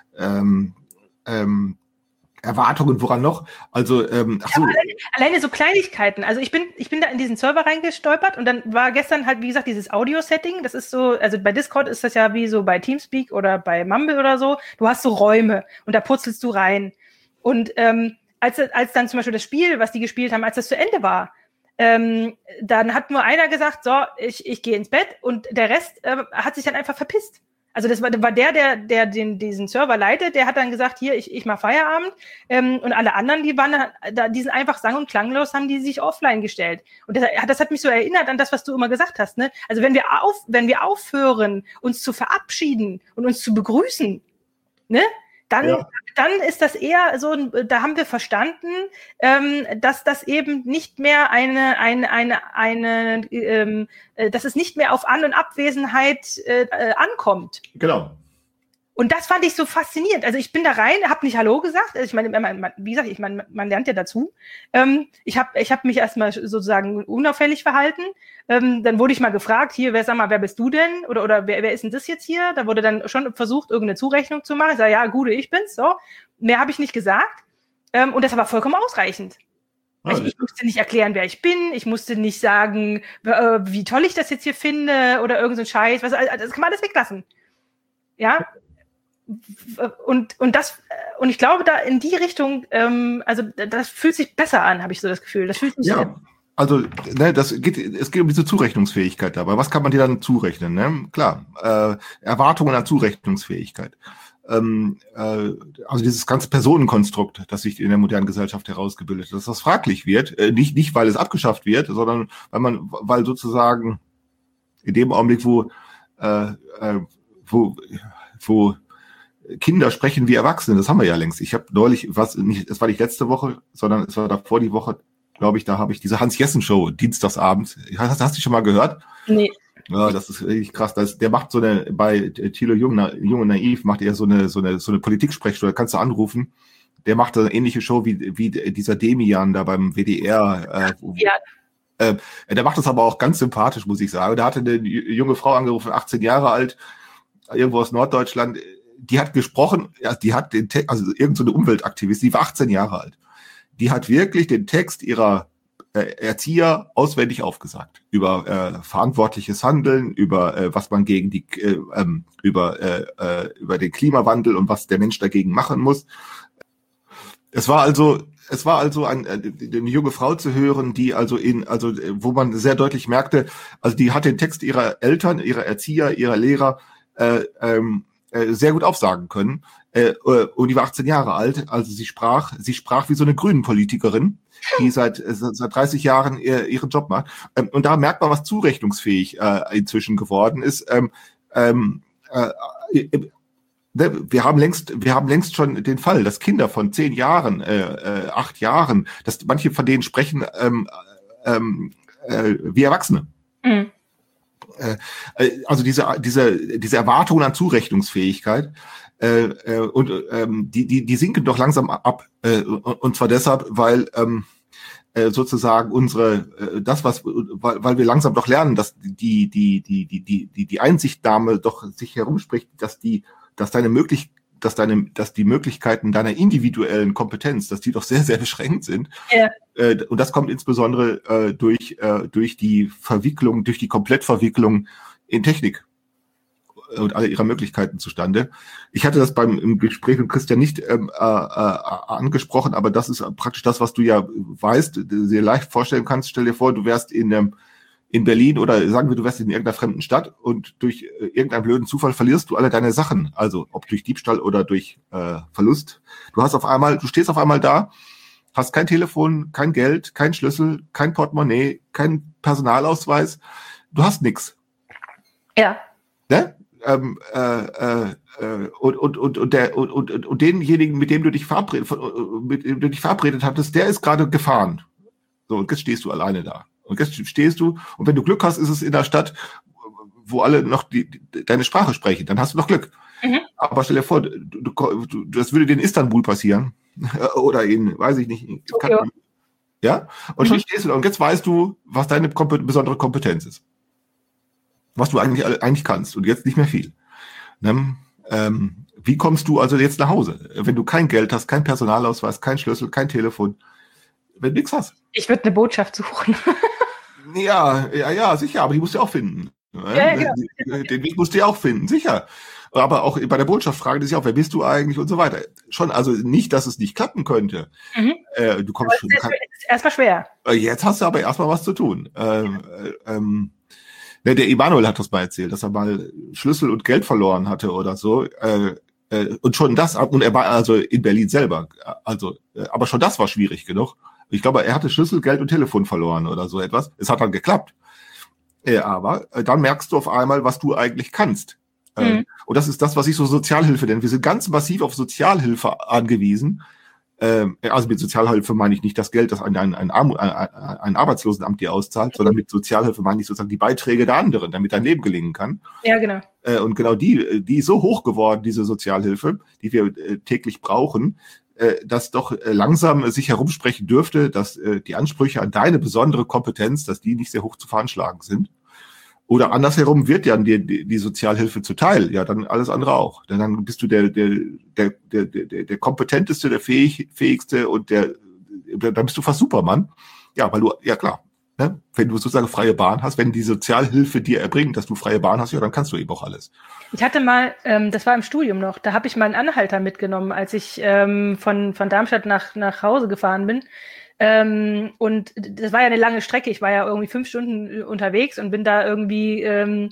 Ähm, ähm, Erwartungen, woran noch? Also, ähm, ach so. Ja, alleine, alleine so Kleinigkeiten. Also ich bin, ich bin da in diesen Server reingestolpert und dann war gestern halt, wie gesagt, dieses Audio-Setting. Das ist so, also bei Discord ist das ja wie so bei Teamspeak oder bei Mumble oder so. Du hast so Räume und da purzelst du rein. Und ähm, als, als dann zum Beispiel das Spiel, was die gespielt haben, als das zu Ende war, ähm, dann hat nur einer gesagt, so, ich, ich gehe ins Bett und der Rest äh, hat sich dann einfach verpisst. Also das war, war der, der, der den, diesen Server leitet, der hat dann gesagt, hier, ich, ich mach Feierabend. Ähm, und alle anderen, die waren da, die sind einfach sang- und klanglos, haben die sich offline gestellt. Und das, das hat mich so erinnert an das, was du immer gesagt hast, ne? Also wenn wir auf, wenn wir aufhören, uns zu verabschieden und uns zu begrüßen, ne? Dann, ja. dann ist das eher so, da haben wir verstanden, ähm, dass das eben nicht mehr eine, eine, eine, eine, ähm, dass es nicht mehr auf An- und Abwesenheit äh, ankommt. Genau. Und das fand ich so faszinierend. Also ich bin da rein, habe nicht Hallo gesagt. Also ich meine, man, man, wie gesagt, ich meine, man lernt ja dazu. Ähm, ich habe ich hab mich erstmal sozusagen unauffällig verhalten. Ähm, dann wurde ich mal gefragt, hier, wer, sag mal, wer bist du denn? Oder oder wer, wer ist denn das jetzt hier? Da wurde dann schon versucht, irgendeine Zurechnung zu machen. Ich sage, ja, Gude, ich bin's. So. Mehr habe ich nicht gesagt. Ähm, und das war vollkommen ausreichend. Also ich musste nicht erklären, wer ich bin. Ich musste nicht sagen, äh, wie toll ich das jetzt hier finde oder irgend so ein Scheiß. Was, das kann man alles weglassen. Ja. Und, und das, und ich glaube, da in die Richtung, ähm, also das fühlt sich besser an, habe ich so das Gefühl. Das fühlt sich ja, an. Also, ne, das geht, es geht um diese Zurechnungsfähigkeit dabei. Was kann man dir dann zurechnen? Ne? Klar, äh, Erwartungen an Zurechnungsfähigkeit. Ähm, äh, also dieses ganze Personenkonstrukt, das sich in der modernen Gesellschaft herausgebildet hat, dass das fraglich wird, äh, nicht, nicht weil es abgeschafft wird, sondern weil man, weil sozusagen in dem Augenblick, wo, äh, äh, wo, wo Kinder sprechen wie Erwachsene, das haben wir ja längst. Ich habe neulich, was nicht, es war nicht letzte Woche, sondern es war davor die Woche, glaube ich, da habe ich diese Hans-Jessen-Show, dienstagsabends. Hast, hast du die schon mal gehört? Nee. Ja, das ist richtig krass. Das, der macht so eine, bei Thilo Jung, Jung und Naiv, macht er so eine, so eine, so eine Politik-Sprechstunde, kannst du anrufen. Der macht eine ähnliche Show wie, wie dieser Demian da beim W D R. Äh, ja. Äh, der macht das aber auch ganz sympathisch, muss ich sagen. Da hatte eine junge Frau angerufen, achtzehn Jahre alt, irgendwo aus Norddeutschland. Die hat gesprochen, ja, die hat den Text, also irgend so eine Umweltaktivistin, die war achtzehn Jahre alt. Die hat wirklich den Text ihrer äh, Erzieher auswendig aufgesagt. Über äh, verantwortliches Handeln, über äh, was man gegen die, äh, ähm, über, äh, äh, über den Klimawandel und was der Mensch dagegen machen muss. Es war also, es war also ein, eine junge Frau zu hören, die also in, also, wo man sehr deutlich merkte, also die hat den Text ihrer Eltern, ihrer Erzieher, ihrer Lehrer, äh, ähm, sehr gut aufsagen können. Äh, und die war achtzehn Jahre alt, also sie sprach, sie sprach wie so eine Grünen-Politikerin, die seit, seit dreißig Jahren ihren Job macht. Und da merkt man, was zurechnungsfähig äh, inzwischen geworden ist. Ähm, ähm, äh, wir haben längst, wir haben längst schon den Fall, dass Kinder von zehn Jahren, äh, äh, acht Jahren, dass manche von denen sprechen ähm, ähm, äh, wie Erwachsene. Mhm. Also diese diese diese Erwartungen an Zurechnungsfähigkeit äh, äh, und ähm, die die die sinken doch langsam ab äh, und zwar deshalb, weil ähm, äh, sozusagen unsere äh, das was weil, weil wir langsam doch lernen, dass die die die die die die die Einsichtnahme doch sich herumspricht, dass die dass deine möglich dass deine dass die Möglichkeiten deiner individuellen Kompetenz, dass die doch sehr sehr beschränkt sind. Ja. Äh, und das kommt insbesondere äh, durch äh, durch die Verwicklung, durch die Komplettverwicklung in Technik und alle ihrer Möglichkeiten zustande. Ich hatte das beim im Gespräch mit Christian nicht ähm, äh, äh, angesprochen, aber das ist praktisch das, was du ja weißt, sehr leicht vorstellen kannst. Stell dir vor, du wärst in ähm, in Berlin oder sagen wir, du wärst in irgendeiner fremden Stadt und durch äh, irgendeinen blöden Zufall verlierst du alle deine Sachen, also ob durch Diebstahl oder durch äh, Verlust. Du hast auf einmal, du stehst auf einmal da, hast kein Telefon, kein Geld, kein Schlüssel, kein Portemonnaie, kein Personalausweis, du hast nichts. Ja. Ne? Ähm, äh, äh, und, und, und, und, der, und, und, und denjenigen, mit dem du dich verabredet, mit dem du dich verabredet hattest, der ist gerade gefahren. So, und jetzt stehst du alleine da. Und jetzt stehst du, und wenn du Glück hast, ist es in der Stadt, wo alle noch die, die, deine Sprache sprechen, dann hast du noch Glück. Mhm. Aber stell dir vor, du, du, das würde dir in Istanbul passieren. Oder in, weiß ich nicht. In Tokio. Ja? Und mhm. stehst du da, und jetzt weißt du, was deine kompet- besondere Kompetenz ist. Was du eigentlich, eigentlich kannst. Und jetzt nicht mehr viel. Ne? Ähm, wie kommst du also jetzt nach Hause? Wenn du kein Geld hast, kein Personalausweis, kein Schlüssel, kein Telefon, wenn du nichts hast. Ich würde eine Botschaft suchen. Ja, ja, ja, sicher, aber die musst du auch finden. Ja, Ja, ja, genau. den Weg musst du ja auch finden, sicher. Aber auch bei der Botschaft fragen die sich auch, wer bist du eigentlich und so weiter. Schon, also nicht, dass es nicht klappen könnte. Mhm. Äh, du kommst schon. Das ist erstmal schwer. Jetzt hast du aber erstmal was zu tun. Ähm, äh, ähm, ne, der Emanuel hat das mal erzählt, dass er mal Schlüssel und Geld verloren hatte oder so. Äh, äh, und schon das, und er war also in Berlin selber. Also, äh, aber schon das war schwierig genug. Ich glaube, er hatte Schlüssel, Geld und Telefon verloren oder so etwas. Es hat dann geklappt. Äh, aber äh, dann merkst du auf einmal, was du eigentlich kannst. Mhm. Und das ist das, was ich so Sozialhilfe nenne. Wir sind ganz massiv auf Sozialhilfe angewiesen. Also mit Sozialhilfe meine ich nicht das Geld, das ein, ein, ein, Arm, ein, ein Arbeitslosenamt dir auszahlt, sondern mit Sozialhilfe meine ich sozusagen die Beiträge der anderen, damit dein Leben gelingen kann. Ja, genau. Und genau die, die ist so hoch geworden, diese Sozialhilfe, die wir täglich brauchen, dass doch langsam sich herumsprechen dürfte, dass die Ansprüche an deine besondere Kompetenz, dass die nicht sehr hoch zu veranschlagen sind. Oder andersherum wird ja die, die, die Sozialhilfe zuteil, ja, dann alles andere auch. Denn dann bist du der, der, der, der, der, der kompetenteste, der fähig, fähigste und der, dann bist du fast Superman. Ja, weil du, ja klar, ne, wenn du sozusagen freie Bahn hast, wenn die Sozialhilfe dir erbringt, dass du freie Bahn hast, ja, dann kannst du eben auch alles. Ich hatte mal, ähm, das war im Studium noch, da habe ich mal einen Anhalter mitgenommen, als ich ähm, von, von Darmstadt nach, nach Hause gefahren bin. Ähm, und das war ja eine lange Strecke. Ich war ja irgendwie fünf Stunden unterwegs und bin da irgendwie ähm,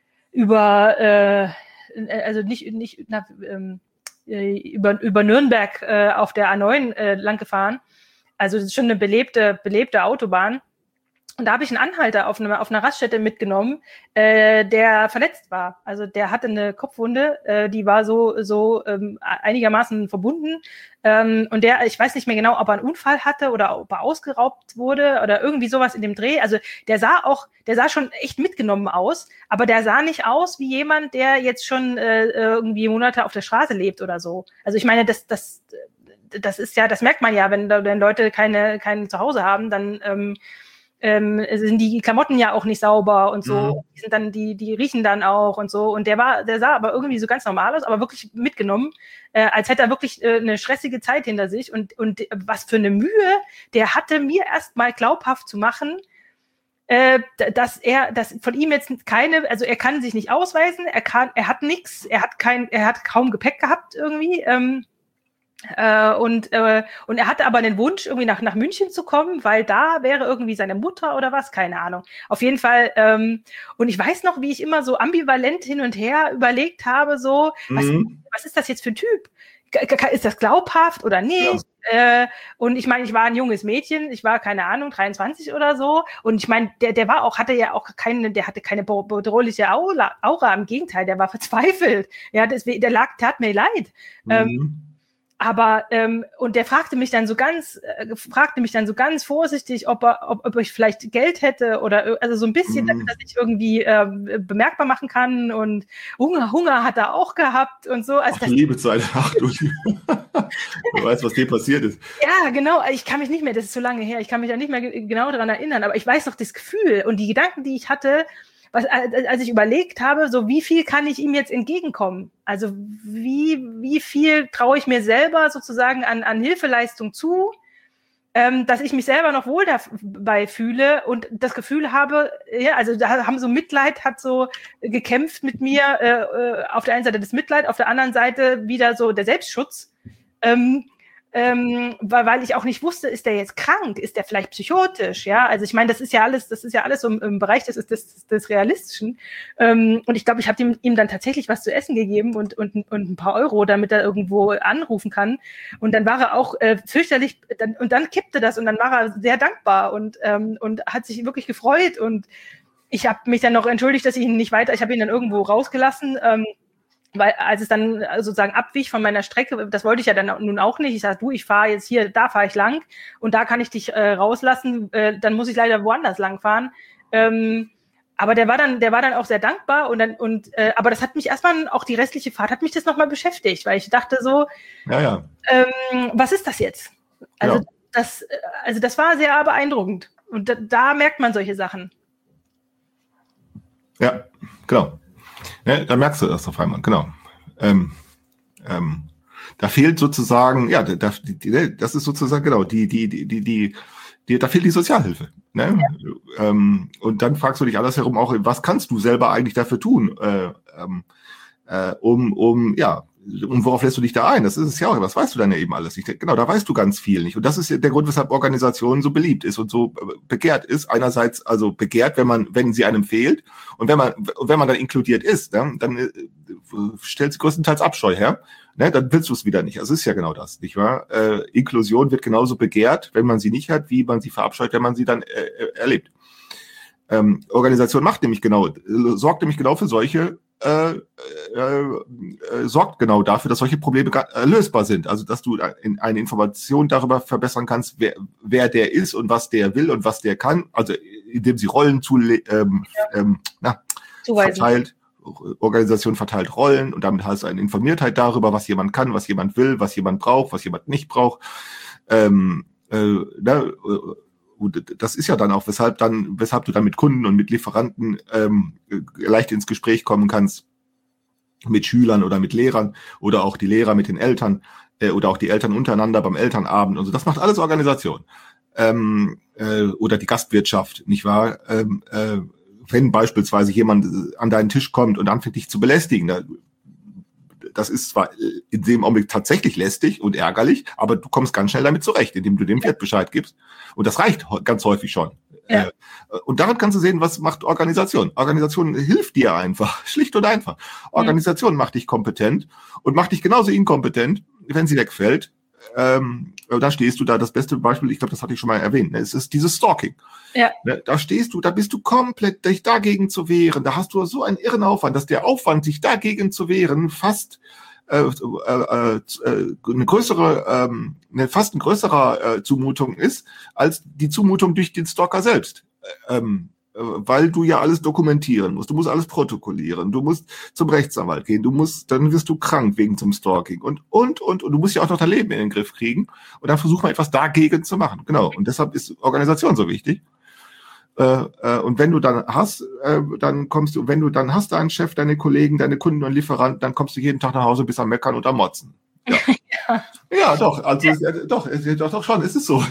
über, äh, also nicht, nicht na, ähm, über, über Nürnberg äh, auf der A neun äh, lang gefahren. Also das ist schon eine belebte, belebte Autobahn. Und da habe ich einen Anhalter auf, eine, auf einer Raststätte mitgenommen, äh, der verletzt war. Also der hatte eine Kopfwunde, äh, die war so so ähm, einigermaßen verbunden. Ähm, und der, ich weiß nicht mehr genau, ob er einen Unfall hatte oder ob er ausgeraubt wurde oder irgendwie sowas in dem Dreh. Also der sah auch, der sah schon echt mitgenommen aus, aber der sah nicht aus wie jemand, der jetzt schon äh, irgendwie Monate auf der Straße lebt oder so. Also ich meine, das das das ist ja, das merkt man ja, wenn, wenn Leute keine kein Zuhause haben, dann ähm, ähm, sind die Klamotten ja auch nicht sauber und so. Mhm. Die sind dann, die, die riechen dann auch und so. Und der war, der sah aber irgendwie so ganz normal aus, aber wirklich mitgenommen, äh, als hätte er wirklich äh, eine stressige Zeit hinter sich. Und, und was für eine Mühe der hatte, mir erst mal glaubhaft zu machen, äh, dass er, dass von ihm jetzt keine, also er kann sich nicht ausweisen, er kann, er hat nichts, er hat kein, er hat kaum Gepäck gehabt irgendwie. Ähm, Äh, und, äh, und er hatte aber den Wunsch, irgendwie nach, nach München zu kommen, weil da wäre irgendwie seine Mutter oder was, keine Ahnung. Auf jeden Fall, ähm, und ich weiß noch, wie ich immer so ambivalent hin und her überlegt habe, so, mhm. was, was ist das jetzt für ein Typ? Ist das glaubhaft oder nicht? Ja. Äh, und ich meine, ich war ein junges Mädchen, ich war, keine Ahnung, dreiundzwanzig oder so. Und ich meine, der, der war auch, hatte ja auch keine, der hatte keine bedrohliche Aura, Aura, im Gegenteil, der war verzweifelt. Ja, deswegen, der lag, tat mir leid. Mhm. Ähm, Aber, ähm, und der fragte mich dann so ganz, äh, fragte mich dann so ganz vorsichtig, ob er, ob, ob ich vielleicht Geld hätte oder, also so ein bisschen, mm. damit er sich irgendwie äh, bemerkbar machen kann, und Hunger, Hunger hat er auch gehabt und so. Also ach, das, liebe Zeit, ach du, du weißt, was dir passiert ist. Ja, genau, ich kann mich nicht mehr, das ist so lange her, ich kann mich da nicht mehr g- genau daran erinnern, aber ich weiß noch das Gefühl und die Gedanken, die ich hatte, was, als ich überlegt habe, so wie viel kann ich ihm jetzt entgegenkommen? Also wie wie viel traue ich mir selber sozusagen an an Hilfeleistung zu, ähm, dass ich mich selber noch wohl dabei fühle und das Gefühl habe, ja, also da haben so Mitleid hat so gekämpft mit mir, äh, auf der einen Seite das Mitleid, auf der anderen Seite wieder so der Selbstschutz. Ähm, Ähm, weil, weil ich auch nicht wusste, ist der jetzt krank, ist der vielleicht psychotisch, ja, also ich meine, das ist ja alles, das ist ja alles so im, im Bereich des, des, des Realistischen, ähm, und ich glaube, ich habe ihm, ihm dann tatsächlich was zu essen gegeben und, und, und ein paar Euro, damit er irgendwo anrufen kann, und dann war er auch äh, fürchterlich, dann, und dann kippte das und dann war er sehr dankbar und, ähm, und hat sich wirklich gefreut, und ich habe mich dann noch entschuldigt, dass ich ihn nicht weiter, ich habe ihn dann irgendwo rausgelassen, ähm, weil als es dann sozusagen abwich von meiner Strecke, das wollte ich ja dann nun auch nicht. Ich sage, du, ich fahre jetzt hier, da fahre ich lang und da kann ich dich äh, rauslassen. Äh, dann muss ich leider woanders lang fahren. Ähm, aber der war dann, der war dann auch sehr dankbar und dann und äh, aber das hat mich erstmal auch die restliche Fahrt hat mich das nochmal beschäftigt, weil ich dachte so, ja, ja. Ähm, was ist das jetzt? Also ja. das, also das war sehr beeindruckend und da, da merkt man solche Sachen. Ja, genau. Ja, da merkst du das auf einmal, genau. Ähm, ähm, da fehlt sozusagen, ja, da, die, das ist sozusagen, genau, die, die, die, die, die, da fehlt die Sozialhilfe. Ne? ähm, und dann fragst du dich andersherum auch, was kannst du selber eigentlich dafür tun, äh, ähm, äh, um, um, ja, und worauf lässt du dich da ein? Das ist es ja auch. Was weißt du dann ja eben alles nicht? Genau, da weißt du ganz viel nicht. Und das ist der Grund, weshalb Organisation so beliebt ist und so begehrt ist. Einerseits also begehrt, wenn man, wenn sie einem fehlt. Und wenn man, wenn man dann inkludiert ist, ne, dann äh, stellt sie größtenteils Abscheu her. Ne, dann willst du es wieder nicht. Also es ist ja genau das, nicht wahr? Äh, Inklusion wird genauso begehrt, wenn man sie nicht hat, wie man sie verabscheut, wenn man sie dann äh, erlebt. Ähm, Organisation macht nämlich genau, sorgt nämlich genau für solche Äh, äh, äh, sorgt genau dafür, dass solche Probleme äh, lösbar sind. Also, dass du in, eine Information darüber verbessern kannst, wer, wer der ist und was der will und was der kann. Also, indem sie Rollen zu, ähm, ja. ähm, na, verteilt, Organisation verteilt Rollen und damit hast du eine Informiertheit darüber, was jemand kann, was jemand will, was jemand braucht, was jemand nicht braucht. Ähm, äh, na, das ist ja dann auch, weshalb dann, weshalb du dann mit Kunden und mit Lieferanten ähm, leicht ins Gespräch kommen kannst, mit Schülern oder mit Lehrern oder auch die Lehrer mit den Eltern äh, oder auch die Eltern untereinander beim Elternabend und so. Das macht alles Organisation. Ähm, äh, oder die Gastwirtschaft, nicht wahr? Ähm, äh, wenn beispielsweise jemand an deinen Tisch kommt und anfängt, dich zu belästigen, da, das ist zwar in dem Augenblick tatsächlich lästig und ärgerlich, aber du kommst ganz schnell damit zurecht, indem du dem Pferd Bescheid gibst. Und das reicht ganz häufig schon. Ja. Und daran kannst du sehen, was macht Organisation. Organisation hilft dir einfach, schlicht und einfach. Organisation macht dich kompetent und macht dich genauso inkompetent, wenn sie wegfällt. Ähm, da stehst du da, das beste Beispiel, ich glaube, das hatte ich schon mal erwähnt, ne? Es ist dieses Stalking. Ja. Ne? Da stehst du, da bist du komplett, dich dagegen zu wehren. Da hast du so einen irren Aufwand, dass der Aufwand, sich dagegen zu wehren, fast äh, äh, äh, eine größere, ähm, eine fast ein größerer äh, Zumutung ist, als die Zumutung durch den Stalker selbst. Ähm, weil du ja alles dokumentieren musst, du musst alles protokollieren, du musst zum Rechtsanwalt gehen, du musst, dann wirst du krank wegen zum Stalking und, und, und, und du musst ja auch noch dein Leben in den Griff kriegen und dann versuch mal etwas dagegen zu machen. Genau. Und deshalb ist Organisation so wichtig. Äh, äh, und wenn du dann hast, äh, dann kommst du, wenn du dann hast deinen Chef, deine Kollegen, deine Kunden und Lieferanten, dann kommst du jeden Tag nach Hause, bist am Meckern und am Motzen. Ja, ja. ja doch, also ja. Doch, doch, doch schon, ist es so.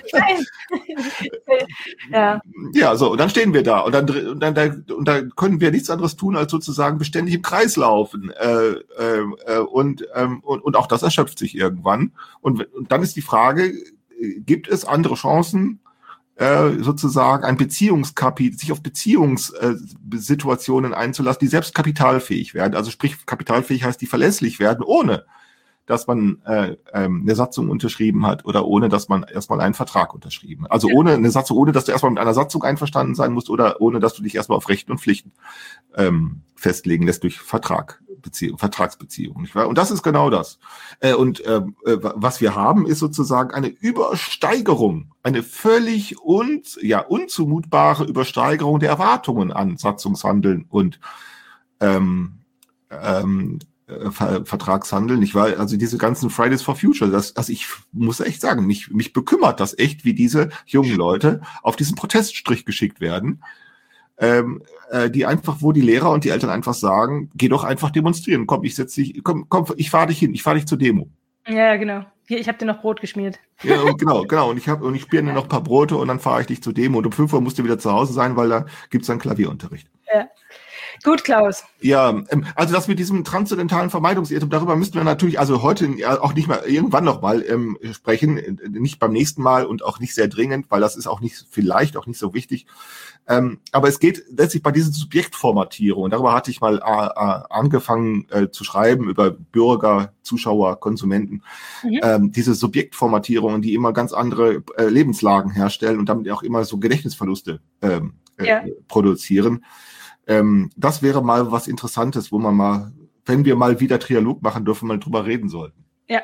ja. ja, so, und dann stehen wir da und dann, und dann und dann können wir nichts anderes tun, als sozusagen beständig im Kreis laufen. Äh, äh, und, ähm, und, und auch das erschöpft sich irgendwann. Und, und dann ist die Frage, gibt es andere Chancen, äh, sozusagen ein Beziehungskapitel, sich auf Beziehungssituationen einzulassen, die selbst kapitalfähig werden. Also sprich, kapitalfähig heißt, die verlässlich werden, ohne dass man äh, ähm, eine Satzung unterschrieben hat oder ohne, dass man erstmal einen Vertrag unterschrieben hat. Also ja. ohne eine Satzung, ohne dass du erstmal mit einer Satzung einverstanden sein musst oder ohne, dass du dich erstmal auf Rechte und Pflichten ähm, festlegen lässt durch Vertrag, Beziehung, Vertragsbeziehung, nicht wahr? Und das ist genau das. Äh, und äh, was wir haben, ist sozusagen eine Übersteigerung, eine völlig un, ja, unzumutbare Übersteigerung der Erwartungen an Satzungshandeln und ähm, ähm, Ver- Vertragshandel, nicht wahr? Also diese ganzen Fridays for Future, das, also ich muss echt sagen, mich, mich bekümmert das echt, wie diese jungen Leute auf diesen Proteststrich geschickt werden, ähm, äh, die einfach, wo die Lehrer und die Eltern einfach sagen, geh doch einfach demonstrieren, komm, ich setz dich, komm, komm, ich fahre dich hin, ich fahre dich zur Demo. Ja, genau. Hier, ich habe dir noch Brot geschmiert. Ja, und genau, genau. Und ich habe und ich spiele dir noch ein paar Brote und dann fahre ich dich zur Demo und um fünf Uhr musst du wieder zu Hause sein, weil da gibt's dann Klavierunterricht. Ja. Gut, Klaus. Ja, also das mit diesem transzendentalen Vermeidungsirrtum, darüber müssten wir natürlich also heute auch nicht mal irgendwann noch mal ähm, sprechen, nicht beim nächsten Mal und auch nicht sehr dringend, weil das ist auch nicht vielleicht auch nicht so wichtig. Ähm, aber es geht letztlich bei dieser Subjektformatierung, und darüber hatte ich mal äh, äh, angefangen äh, zu schreiben über Bürger, Zuschauer, Konsumenten, mhm. ähm, diese Subjektformatierungen, die immer ganz andere äh, Lebenslagen herstellen und damit auch immer so Gedächtnisverluste ähm, ja. äh, produzieren. Ähm, das wäre mal was Interessantes, wo man mal, wenn wir mal wieder Trialog machen dürfen, mal drüber reden sollten. Ja.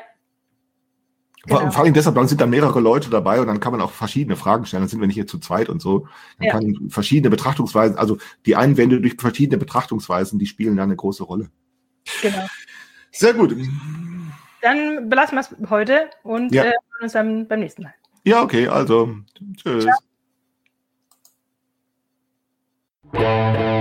Genau. Vor allem deshalb, dann sind da mehrere Leute dabei und dann kann man auch verschiedene Fragen stellen. Dann sind wir nicht hier zu zweit und so. Dann ja. kann verschiedene Betrachtungsweisen, also die Einwände durch verschiedene Betrachtungsweisen, die spielen da eine große Rolle. Genau. Sehr gut. Dann belassen wir es heute und ja. äh, uns dann beim nächsten Mal. Ja, okay, also tschüss. Ciao.